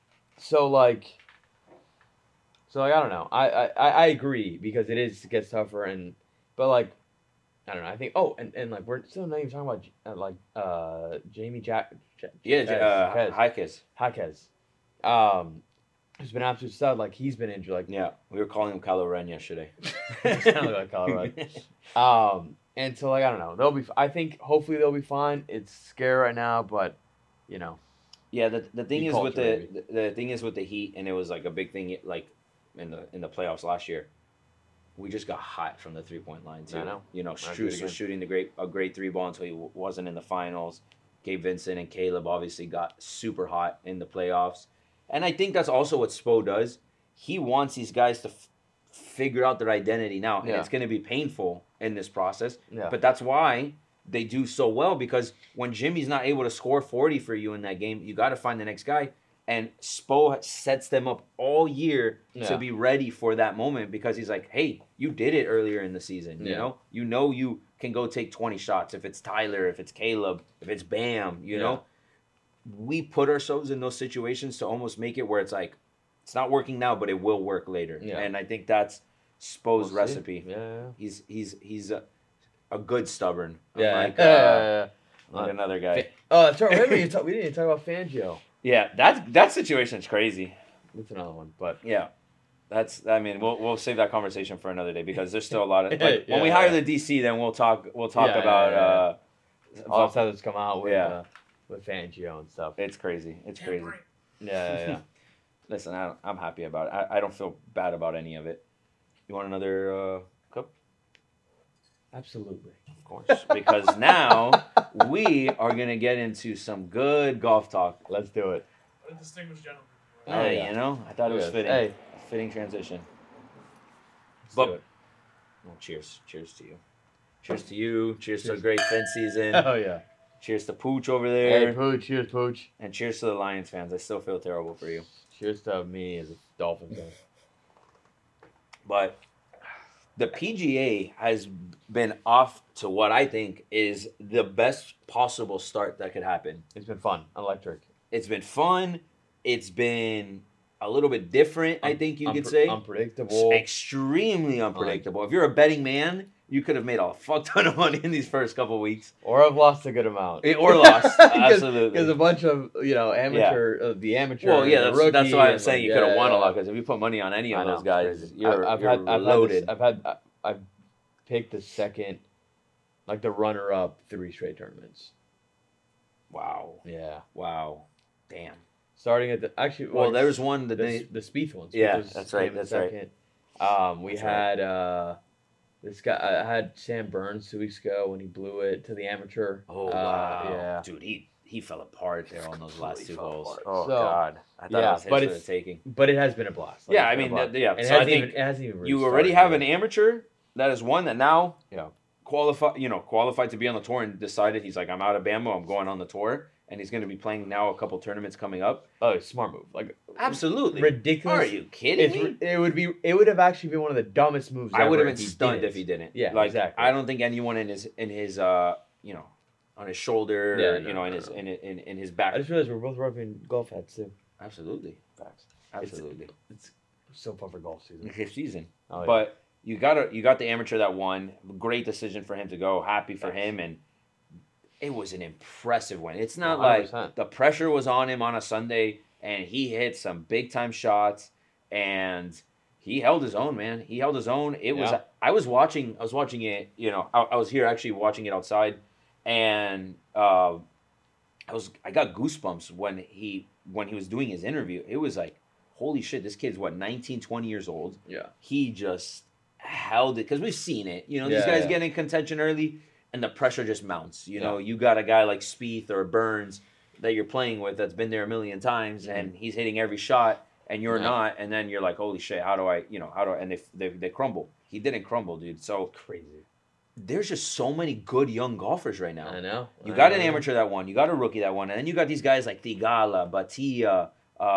so like, so like I don't know. I, I, I I agree because it is it gets tougher and, but like, I don't know. I think oh and, and like we're still not even talking about uh, like uh Jamie Jack. Jack Yeah, Jaquez, uh, Jaquez, Jaquez. Jaquez. Um, who's been absolute stud. Like he's been injured. Like Yeah, we were calling him Kylo Ren yesterday. Sounded like Colorado. Um, and so like I don't know, they'll be. I think hopefully they'll be fine. It's scary right now, but you know, Yeah, the the thing Heat is with culture, the, the the thing is with the Heat, and it was like a big thing like in the in the playoffs last year. We just got hot from the three point line too. I know. You know, do it Strus again. was shooting the great a great three ball until he w- wasn't in the finals. Gabe Vincent and Caleb obviously got super hot in the playoffs, and I think that's also what Spo does. He wants these guys to f- figure out their identity now, and Yeah. it's going to be painful in this process. Yeah. But that's why they do so well, because when Jimmy's not able to score forty for you in that game, you got to find the next guy. And Spo sets them up all year Yeah. to be ready for that moment, because he's like, hey, you did it earlier in the season. You Yeah. know, you know, you can go take twenty shots. If it's Tyler, if it's Caleb, if it's Bam, you Yeah. know, we put ourselves in those situations to almost make it where it's like, it's not working now, but it will work later. Yeah. And I think that's Spo's We'll see. recipe. Yeah, yeah, He's he's he's a, a good stubborn. yeah. Unlike, yeah, uh, yeah, yeah. like another guy. Fa- oh, that's right. We didn't, even talk, we didn't even talk about Fangio. Yeah, that that situation's crazy. That's another one, but Yeah, that's. I mean, we'll we'll save that conversation for another day, because there's still a lot of. Like, Yeah, when we hire yeah. the D C, then we'll talk. We'll talk Yeah, yeah, about. yeah, yeah. Uh, all the stuff that's come out with Yeah. uh, with Fangio and stuff. it's crazy. It's crazy. Tampering. Yeah, yeah, yeah. Listen, I don't, I'm happy about it. I, I don't feel bad about any of it. You want another uh, cup? Absolutely. Of course, because now we are gonna get into some good golf talk. Let's do it. What a distinguished gentleman. Oh, hey, yeah. you know, I thought it was Yes. fitting. Hey. Fitting transition. Let's But- do it. Well, cheers. Cheers to you. Cheers to you. Cheers, to a great Fin season. Oh yeah. Cheers to Pooch over there. Hey, Pooch. Cheers, Pooch. And cheers to the Lions fans. I still feel terrible for you. Cheers to me as a Dolphins fan. But the P G A has been off to what I think is the best possible start that could happen. It's been fun, electric. It's been fun. It's been a little bit different, I think you could Unpre- say. unpredictable. Extremely unpredictable. If you're a betting man, you could have made a fuck ton of money in these first couple weeks. Or I've lost a good amount. Eh, Or lost. Absolutely. Because a bunch of you know amateur, uh, the amateur. Well, yeah, and the that's, that's rookie why I'm and, saying like, you could have yeah, won a yeah. lot, because if you put money on any I of know, those it's guys, crazy. you're, I've, I've you're had, I've loaded. Had this, I've had, I- I've picked the second, like the runner-up three straight tournaments. Wow. Yeah. Wow. Damn. Starting at the actually. Well, there was one the that the, they. the Spieth ones. Yeah, was- that's right, came in that's right. second. Um, we That's right. had uh, this guy. I had Sam Burns two weeks ago when he blew it to the amateur. Oh, Uh, wow. yeah. Dude, he, he fell apart there on those last two fell holes. apart. Oh, So, God. I thought yeah, it was his but for the it's- taking. But it has been a blast. Like, Yeah, it's I been a mean, blast. th- yeah. And it So I hasn't think even, it hasn't even really you already started have an yet. amateur that is one that now Yeah. qualify, you know, qualified to be on the tour and decided he's like, I'm out of Bama, I'm going on the tour, and he's going to be playing now a couple tournaments coming up. Oh, smart move. Like Absolutely. ridiculous. Are you kidding It's, me? ri- it would be. It would have actually been one of the dumbest moves. I would ever have been he stunned didn't. if he didn't. Yeah, like, exactly. I don't think anyone in his in his uh you know on his shoulder, Yeah, or, no, you know, in no, his no. in, in in his back. I just realized we're both rubbing golf hats too. Absolutely, facts. Absolutely, It's so fun for golf season. his season. Oh, yeah. But you got a, you got the amateur that won. Great decision for him to go. Happy for Yes. him, and it was an impressive win. It's not one hundred like percent. the pressure was on him on a Sunday, and he hit some big time shots, and he held his own, man. He held his own. It was. Yeah. I was watching. I was watching it. You know, I, I was here actually watching it outside, and uh, I was. I got goosebumps when he when he was doing his interview. It was like, holy shit! This kid's what nineteen, twenty years old. Yeah. He just held it because we've seen it. You know, these Yeah, guys yeah. get in contention early, and the pressure just mounts. You know, you got a guy like Spieth or Burns that you're playing with that's been there a million times, Mhm. and he's hitting every shot, and you're Yeah. not, and then you're like, holy shit, how do I, you know, how do I? And they they, they crumble. He didn't crumble, dude. So Crazy. there's just so many good young golfers right now. I know. You I got an know. amateur that won. You got a rookie that won, and then you got these guys like Thigala, Batia,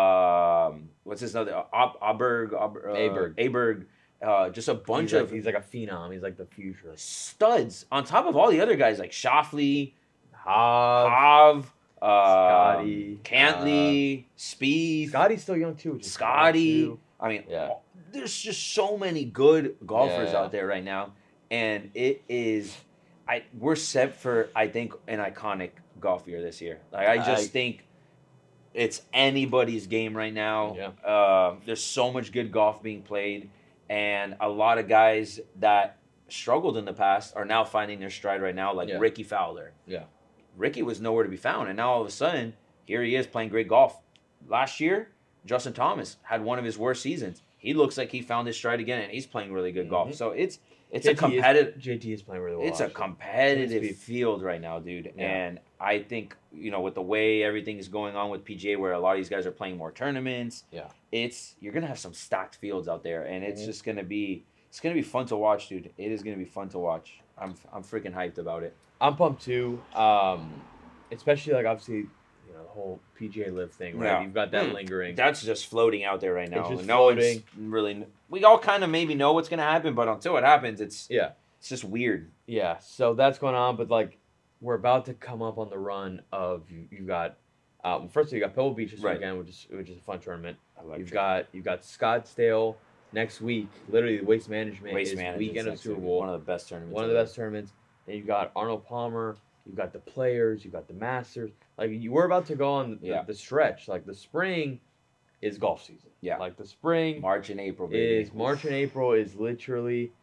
um, what's his other Ab- Aberg, Aber, uh, Aberg. Aberg, uh, just a bunch he's of Like, he's like a phenom. He's like the future. studs on top of all the other guys like Shoffley, Hav, Hav, uh, Scotty, Cantley, Spieth, Scotty's still young too. Which is Scotty. cool, too. I mean, Yeah. all- there's just so many good golfers Yeah. out there right now, and it is, I we're set for I think an iconic golf year this year. Like I just I- think it's anybody's game right now. Yeah. Uh, there's so much good golf being played, and a lot of guys that struggled in the past are now finding their stride right now, like Yeah. Ricky Fowler. Yeah. Ricky was nowhere to be found, and now all of a sudden, here he is playing great golf. Last year, Justin Thomas had one of his worst seasons. He looks like he found his stride again, and he's playing really good golf. Mhm. So it's it's J T a competitive Is, J T is playing really well. it's a actually. competitive Speed. field right now, dude. Yeah. And I think, you know, with the way everything is going on with P G A, where a lot of these guys are playing more tournaments, Yeah. it's you're gonna have some stacked fields out there, and it's Mhm. just gonna be it's gonna be fun to watch, dude. It is gonna be fun to watch. I'm I'm freaking hyped about it. I'm pumped too. Um, especially like obviously, you know, the whole P G A Live thing, right? Yeah. You've got that Mm. lingering. That's just floating out there right now. just no floating. one's really. We all kind of maybe know what's gonna happen, but until it happens, it's Yeah. it's just weird. Yeah. So that's going on, but like we're about to come up on the run of you. You got um, first of all, you got Pebble Beach this Right. weekend, which is which is a fun tournament. I like You've got you've got Scottsdale next week. Literally, the Waste Management Waste is Management weekend of next Super week. Bowl. One of the best tournaments. One of the ever. best tournaments. Then you've got Arnold Palmer. You've got the Players. You've got the Masters. Like you were about to go on the, Yeah. the stretch. Like the spring is golf season. Yeah. Like the spring March and April, baby. is March and April is literally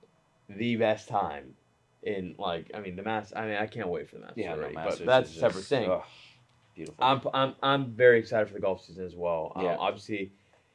the best time. In like I mean the Masters. I mean I can't wait for the Masters Yeah, no, already. Masters but that's is a separate just- thing. ugh, beautiful. I'm I'm I'm very excited for the golf season as well. Um, Yeah. Obviously,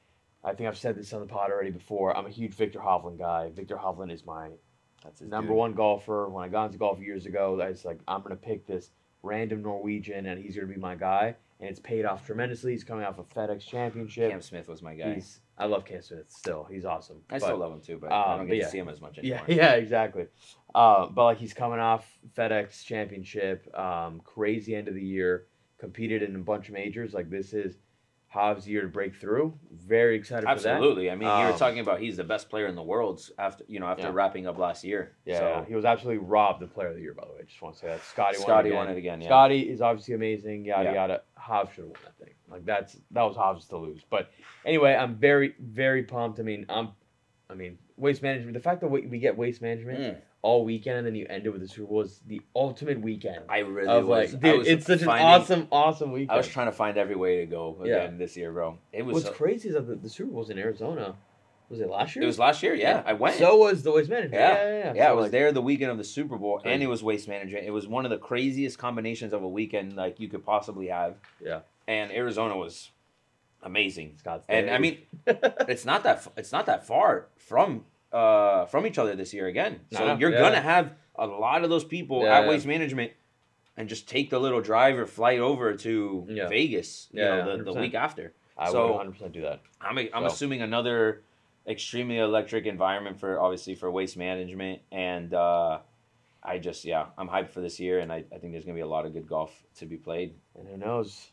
I think I've said this on the pod already before. I'm a huge Victor Hovland guy. Victor Hovland is my That's his number dude. one golfer. When I got into golf years ago, I was like, I'm gonna pick this random Norwegian, and he's gonna be my guy. And it's paid off tremendously. He's coming off a FedEx Championship. Cam Smith was my guy. He's I love Cam Smith still. He's awesome. I But- still love him too, but I um, don't but get yeah. to see him as much Yeah, anymore. yeah, exactly. Uh, but like he's coming off FedEx Championship, um, crazy end of the year, competed in a bunch of majors. Like this is Hov's year to break through. Very excited for that. Absolutely. I mean, you were Um, talking about he's the best player in the world after you know after Yeah. wrapping up last year. Yeah, So he was absolutely robbed the player of the year, by the way. Just want to say that. Scotty, Scotty won won it it again. again. Yeah. Scotty is obviously amazing. Yada Yeah. yada. Hov should have won that thing. Like that's that was Hov's to lose. But anyway, I'm very very pumped. I mean, I'm, I mean, Waste Management. The fact that we, we get Waste Management Mm. all weekend and then you end it with the Super Bowl is the ultimate weekend. I really Of was. like, I dude, was it's such finding- an awesome, awesome weekend. I was trying to find every way to go Yeah. again this year, bro. It was. What's so- crazy is that the, the Super Bowl's in Arizona. Was it last year? It was last year. Yeah, I went. So was the Waste Management. Yeah. Yeah, yeah, yeah. Yeah, So, I was like, there the weekend of the Super Bowl, and Crazy. it was Waste Management. It was one of the craziest combinations of a weekend like you could possibly have. Yeah. And Arizona was amazing. Scottsdale. And I mean, it's not that f- it's not that far from uh from each other this year again. So No, you're yeah. gonna have a lot of those people Yeah, at yeah. Waste Management, and just take the little drive or flight over to Yeah. Vegas. You Yeah, know, yeah, the, the one hundred percent. week after. I so- would one hundred percent do that. I'm I'm So- assuming another extremely electric environment for obviously for Waste Management, and uh, I just yeah I'm hyped for this year, and I, I think there's gonna be a lot of good golf to be played. And who knows?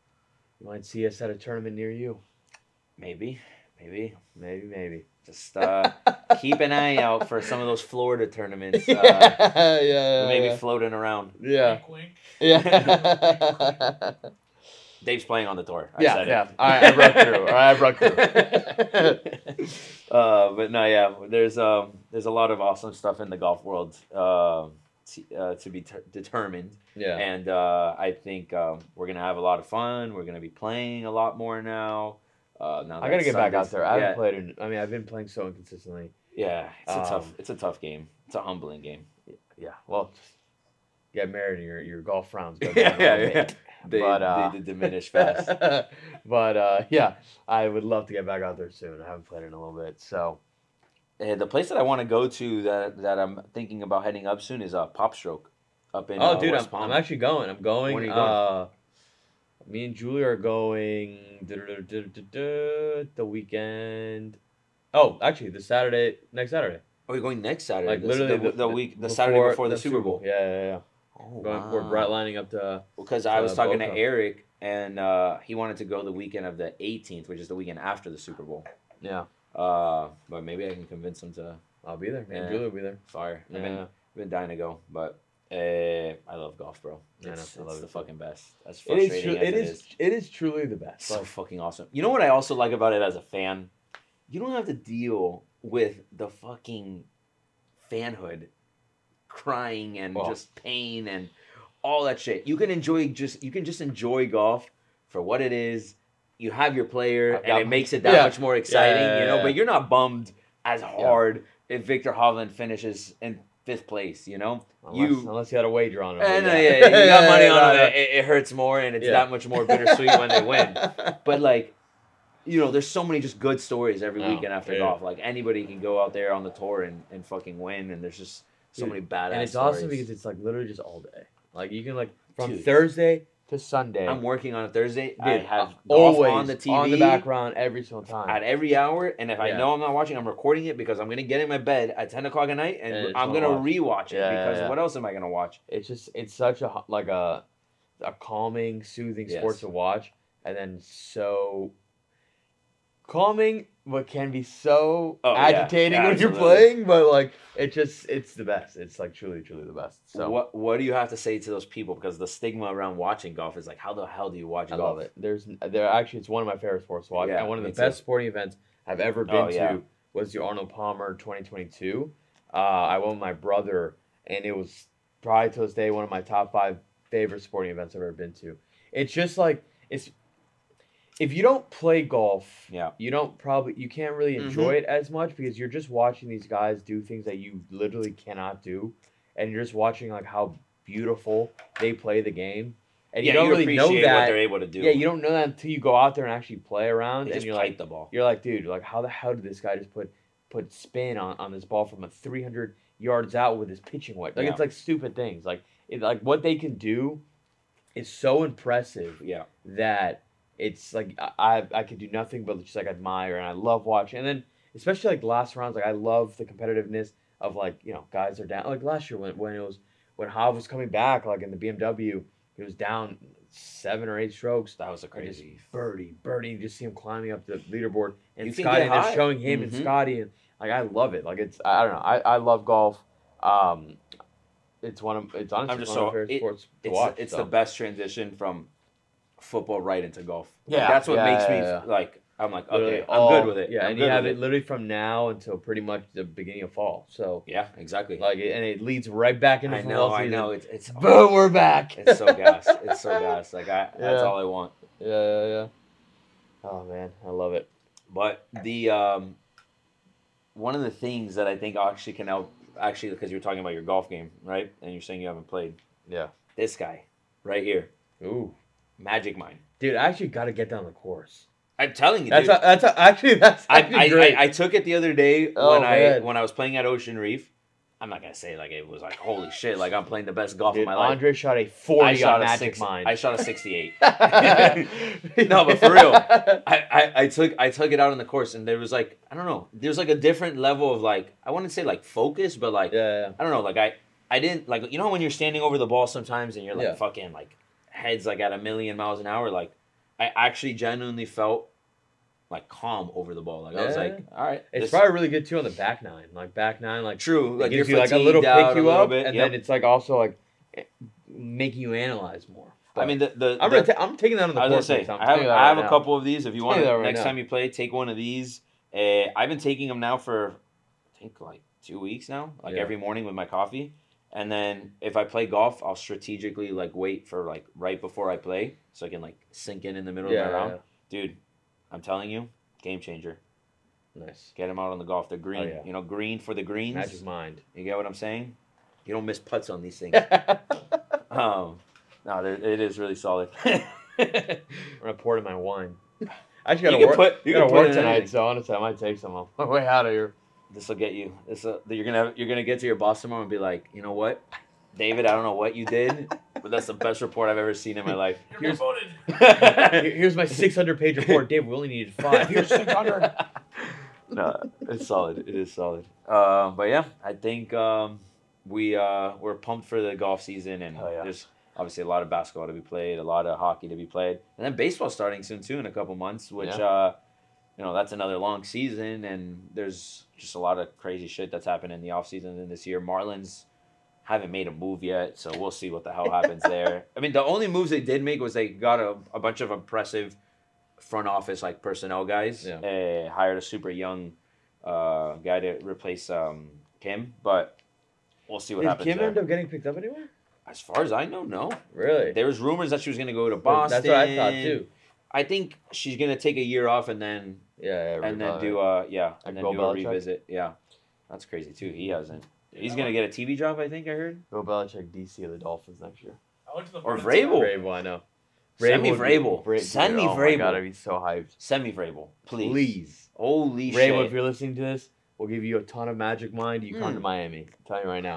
You might see us at a tournament near you. Maybe, maybe Maybe, maybe. just uh, keep an eye out for some of those Florida tournaments. Uh, yeah, yeah, maybe yeah. floating around. Yeah. Wink, wink. Yeah. Dave's playing on the tour. I yeah, said yeah. it. All right, I broke through. All right, I broke through. uh, but no, yeah, there's um, there's a lot of awesome stuff in the golf world uh, to, uh, to be ter- determined, yeah. and uh, I think um, we're gonna have a lot of fun. We're gonna be playing a lot more now. Uh, now I that gotta get back out Sunday's- there. I yeah, haven't played in. I mean, I've been playing so inconsistently. yeah, it's a Um, tough, it's a tough game. It's a humbling game. Yeah. Well, just get married and your your golf rounds go Yeah, down. a yeah, little bit. They, But, uh, they diminish fast. but uh, yeah, I would love to get back out there soon. I haven't played in a little bit, so Uh, the place that I want to go to that that I'm thinking about heading up soon is uh, Pop Stroke, up in oh, uh, dude, West I'm, Palm. I'm actually going. I'm going. When are you going? Uh, me and Julie are going the weekend. Oh, actually, the Saturday, next Saturday. Oh, you're going next Saturday. Like the, literally the, the, the week, the Saturday before the, Super Bowl. Yeah, yeah, yeah. Oh, We're, going, we're right lining up to. Because I was uh, talking to Boca. Eric, and uh, he wanted to go the weekend of the eighteenth, which is the weekend after the Super Bowl. Yeah, Uh, but maybe I can convince him to I'll be there. Me and Yeah. Julie will be there. fire. I've Yeah, been, been dying to go, but uh, I love golf, bro. I know, It's, I love it's it the too. fucking best. As it is. frustrating Tru- as it is. It is truly the best. So Like, fucking awesome. You know what I also like about it as a fan? You don't have to deal with the fucking fanhood crying and Oh. just pain and all that shit. You can enjoy just you can just enjoy golf for what it is. You have your player I've and got it my- makes it that Yeah. much more exciting, Yeah, yeah, you know, yeah. but you're not bummed as hard if Victor Hovland finishes in fifth place, you know? unless, you unless you had a wager on it. and, but uh, yeah, you got money on Yeah, it, it. It hurts more, and it's Yeah. that much more bittersweet when they win. But like, you know, there's so many just good stories every Oh, weekend after yeah. golf. Like anybody can go out there on the tour and, and fucking win, and there's just so Dude, many badass And it's stories. awesome because it's like literally just all day. Like you can like from Dude. Thursday to Sunday. I'm working on a Thursday. I Dude, have golf always on the T V on the background every single time. at every hour, and if I Yeah. know I'm not watching, I'm recording it because I'm gonna get in my bed at ten o'clock at night, and And just I'm wanna gonna watch. rewatch it Yeah, yeah, because yeah. what else am I gonna watch? It's just it's such a hu- like a a calming, soothing sport Yes. to watch, and then so calming, but can be so Oh, yeah. agitating when you're Absolutely. playing. But like it just it's the best. It's like truly, truly the best. So What What do you have to say to those people? Because the stigma around watching golf is like, how the hell do you watch I golf? love it. There's there actually it's one of my favorite sports to watch, Yeah, and one of the me best too. sporting events I've ever been Oh, yeah. to was the Arnold Palmer twenty twenty-two. Uh, I went with my brother, and it was probably to this day one of my top five favorite sporting events I've ever been to. It's just like it's if you don't play golf, Yeah. you don't probably you can't really enjoy it as much because you're just watching these guys do things that you literally cannot do, and you're just watching like how beautiful they play the game, and yeah, you don't really appreciate know what that. they're able to do. Yeah, you don't know that until you go out there and actually play around, They and just you're pipe like, the ball. you're like, dude, like how the hell did this guy just put put spin on, on this ball from a three hundred yards out with his pitching wedge? Like Yeah. it's like stupid things. Like it, like what they can do is so impressive Yeah. that it's like I I, I could do nothing but just like admire, and I love watching. And then especially like last rounds, like I love the competitiveness of like you know guys are down. Like last year when when it was when Hav was coming back, like in the B M W, he was down seven or eight strokes. That was a I just crazy. birdie, birdie. You just see him climbing up the leaderboard, and You can Scotty, get and they're high. showing him and Mhm. Scotty, and like I love it. Like it's I don't know. I, I love golf. Um, it's one of it's honestly I'm just one of my so- favorite it- sports to It's watch. it's so. the best transition from football right into golf. Like, Yeah, that's what yeah, makes yeah, me yeah. like. I'm like, Literally okay, I'm all- good with it. Yeah, I'm and you good have with it literally from now until pretty much the beginning of fall. So Yeah, exactly. like, it- and it leads right back into I football know, I season. know. It's it's Boom, we're back. it's so gas. It's so gas. Like I, that's Yeah. all I want. Yeah, yeah, yeah. Oh man, I love it. But the um, one of the things that I think actually can help, actually, because you were talking about your golf game, right? And you're saying you haven't played. Yeah. This guy, right here, Ooh, Magic Mind. dude, I actually got to get down the course. I'm telling you, That's dude. a, that's a, actually that's I, actually I, great. I, I took it the other day Oh, when I man. when I was playing at Ocean Reef. I'm not gonna say like it was like holy shit, like I'm playing the best golf Dude, of my life. Andre shot a I forty shot on a Magic six, Mind. I shot a sixty-eight. No, but for real, I, I, I took I took it out on the course, and there was like I don't know, there's like a different level of like I wouldn't say like focus, but like yeah, yeah. I don't know, like I I didn't like you know when you're standing over the ball sometimes and you're like Yeah. fucking like heads like at a million miles an hour, like I actually genuinely felt like calm over the ball. Like I was Yeah. like, all right, It's this- probably really good too on the back nine. Like back nine, like true. it Like gives you're you like a little fatigued out pick you a little up, bit, and yep. then it's like also like eh, making you analyze more. I mean the the, I'm the gonna ta- I'm taking that on the I was course. gonna next say time. I I'm have telling you that I have right a now. couple of these. If you Tell want you that right next now. time you play, take one of these. Uh, I've been taking them now for I think like two weeks now, like Yeah. every morning with my coffee. And then if I play golf, I'll strategically like wait for like right before I play so I can like sink in in the middle Yeah, of my yeah, round. Dude, I'm telling you, game changer. Nice. Get him out on the golf. The green, Oh, yeah. you know, green for the greens. Magic Mind. You get what I'm saying? You don't miss putts on these things. um, no, they're- it is really solid. I'm gonna pour it in my wine. I actually gotta You can work. put- you gotta can put work it in tonight, anything. so honestly, I might take some on my way out of here. This will get you. This will, you're gonna have, you're gonna get to your boss tomorrow and be like, you know what, David, I don't know what you did, but that's the best report I've ever seen in my life. You're Here's- voted. Here- Here's my six hundred page report, Dave. We only needed five. Here's six hundred. No, it's solid. It is solid. Um, but yeah, I think um, we uh, we're pumped for the golf season, and Oh, yeah. there's obviously a lot of basketball to be played, a lot of hockey to be played, and then baseball starting soon too in a couple months, which Yeah. uh, you know that's another long season, and there's just a lot of crazy shit that's happened in the off season in this year. Marlins haven't made a move yet, so we'll see what the hell happens there. I mean, the only moves they did make was they got a, a bunch of impressive front office like personnel guys. Yeah. Uh, hired a super young uh, guy to replace um, Kim, but we'll see what Did happens Kim there. end up getting picked up anywhere? As far as I know, no. Really? There was rumors that she was going to go to Boston. That's what I thought too. I think she's going to take a year off and then Yeah, yeah. and then reevaluate. do uh yeah Like and then Bill do a Belichick? revisit. Yeah, that's crazy too. He hasn't. He's going to get a T V job, I think I heard. Bill Belichick, D C of the Dolphins next year. I went to the Or Browns. Vrabel. Vrabel, I know. Send me would be- Vrabel. Bra- Send dude, me oh my Vrabel. God, I'd be so hyped. Send me Vrabel, please. Please. Holy Vrabel, if shit. you're listening to this, we'll give you a ton of Magic Mind. You come Mm. to Miami. I'm telling you right now.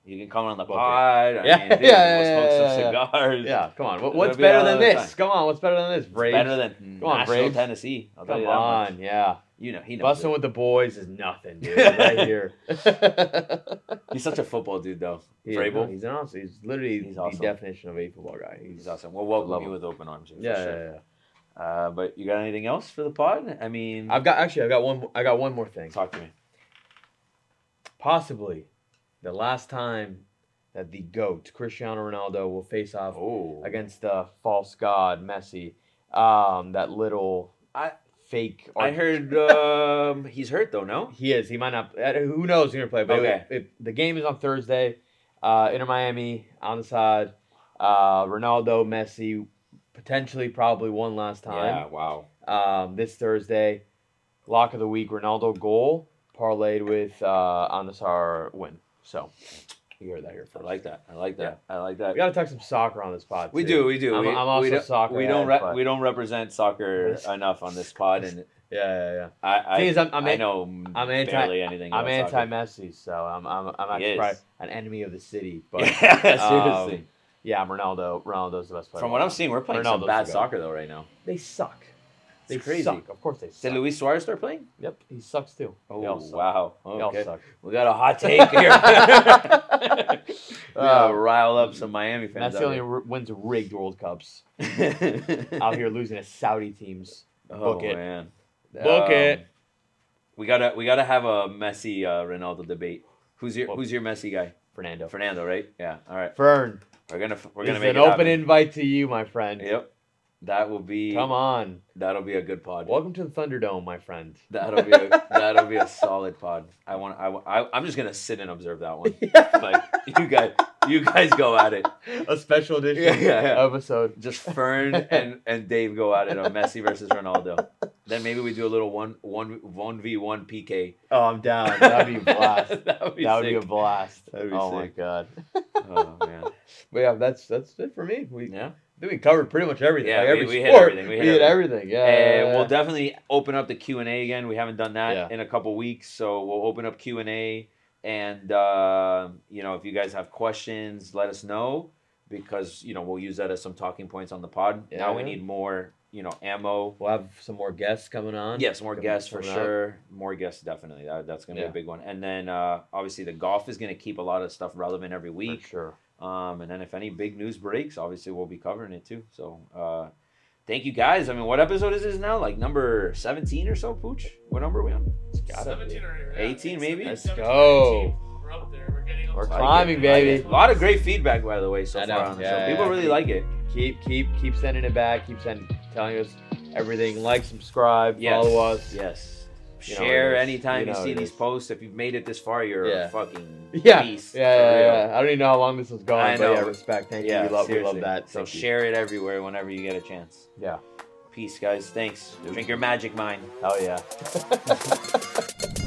You can come on the Book it. pod. I Yeah, mean, dude, yeah, we'll yeah, smoke yeah, some yeah. cigars. Yeah, come on. What, It'll what's be better all than the this? time. Come on, what's better than this? It's Braves. better than Come on, Nashville, Braves. Tennessee. I'll tell Come you that much. on, yeah. You know, he knows. Busting it. with the boys is nothing, dude. Right here. He's such a football dude, though. He is, Vrabel. no, he's an awesome. He's literally He's the awesome. definition of a football guy. He's, He's awesome. We'll welcome love you him. with open arms. For Yeah, sure. yeah, yeah. Uh, but you got anything else for the pod? I mean, I've got actually. I got one. I got one more thing. talk to me. Possibly, the last time that the GOAT Cristiano Ronaldo will face off Oh, against the false god Messi. Um, that little I- fake. I heard um, he's hurt though. No. He is. He might not. uh, Who knows? Who's gonna play? But Okay. it, it, the game is on Thursday. Uh, Inter Miami on the side. Uh, Ronaldo, Messi, potentially probably one last Yeah. time. Wow. Um, this Thursday, lock of the week. Ronaldo goal parlayed with uh, Al-Nassr win. So you heard that here I first. like that. I like that. I like that. We gotta talk some soccer on this pod. We too. do, we do. I'm, we, I'm also we don't, soccer. We don't, head, re- but- we don't represent soccer enough on this pod, and Yeah, yeah, yeah. I, I, Thing is, I'm- I'm I an- know I'm anti- barely anything. I'm about soccer. anti-Messi, so I'm I'm I'm He actually is. probably an enemy of the city. But Yeah, seriously. um, yeah, I'm Ronaldo. Ronaldo's the best player. From of what all I'm time. seeing, we're playing some Ronaldo's bad the soccer though right now. They suck. They It's crazy. suck. Of course they Did suck. Luis Suarez start playing? Yep, he sucks too. Oh They all suck. wow. They all Okay. suck. We got a hot take here. Uh, uh, rile up some Miami fans. Messi only r- wins rigged World Cups. out Out here losing to Saudi teams. Oh Book it. man. Book Um, it. We gotta we gotta have a Messi uh, Ronaldo debate. Who's your Well- Who's your Messi guy? Fernando. Fernando, right? Yeah. All right. Fern. We're gonna we're This gonna is make an it open happen. invite to you, my friend. Yep. That will be. Come on. That'll be a good pod. Welcome to the Thunderdome, my friend. That'll be a, that'll be a solid pod. I want I, I I'm just gonna sit and observe that one. Like you guys you guys go at it. A special edition Yeah, yeah, yeah. episode. Just Fern and, and Dave go at it on Messi versus Ronaldo. Then maybe we do a little one one one v one P K. Oh, I'm down. That'd be a blast. that would be that would sick. be a blast. That'd be oh my sick. god. Oh man. But yeah, that's that's it for me. We Yeah. I think we covered pretty much everything. Yeah, like we- every we hit sport. everything. We We hit hit everything. Yeah. And yeah, we'll yeah. definitely open up the Q and A again. We haven't done that Yeah. in a couple weeks, so we'll open up Q and A. And uh, you know, if you guys have questions, let us know because you know we'll use that as some talking points on the pod. Now we Yeah. need more, you know, ammo. We'll have some more guests coming on. Yes, more Coming- guests for coming up. sure. More guests, definitely. That, that's gonna Yeah. be a big one. And then uh, obviously the golf is gonna keep a lot of stuff relevant every For week. sure. Um, and then if any big news breaks, obviously we'll be covering it too. So uh, thank you guys. I mean, what episode is this now? Like number seventeen or so, Pooch? What number are we on? gotta seventeen be. or yeah, eighteen maybe? seventeen, Let's seventeen, go. eighteen. We're up there. We're getting up We're to- climbing, I baby. like it. A lot of great feedback, by the way, so I far know. on the Yeah, show. yeah, People yeah. really like it. Keep keep keep sending it back. Keep sending telling us everything. Like, subscribe, Yes. follow us. Yes. You know Share it is. anytime You you, know see it these is. posts. If you've made it this far, you're Yeah. a fucking Yeah. beast. Yeah, for yeah, real. yeah. I don't even know how long this was going, I but know. yeah, respect. Thank Yeah, you. We love, we seriously. love that. So Thank you. share it everywhere whenever you get a chance. Yeah. Peace, guys. Thanks. Drink your magic mind. Hell yeah.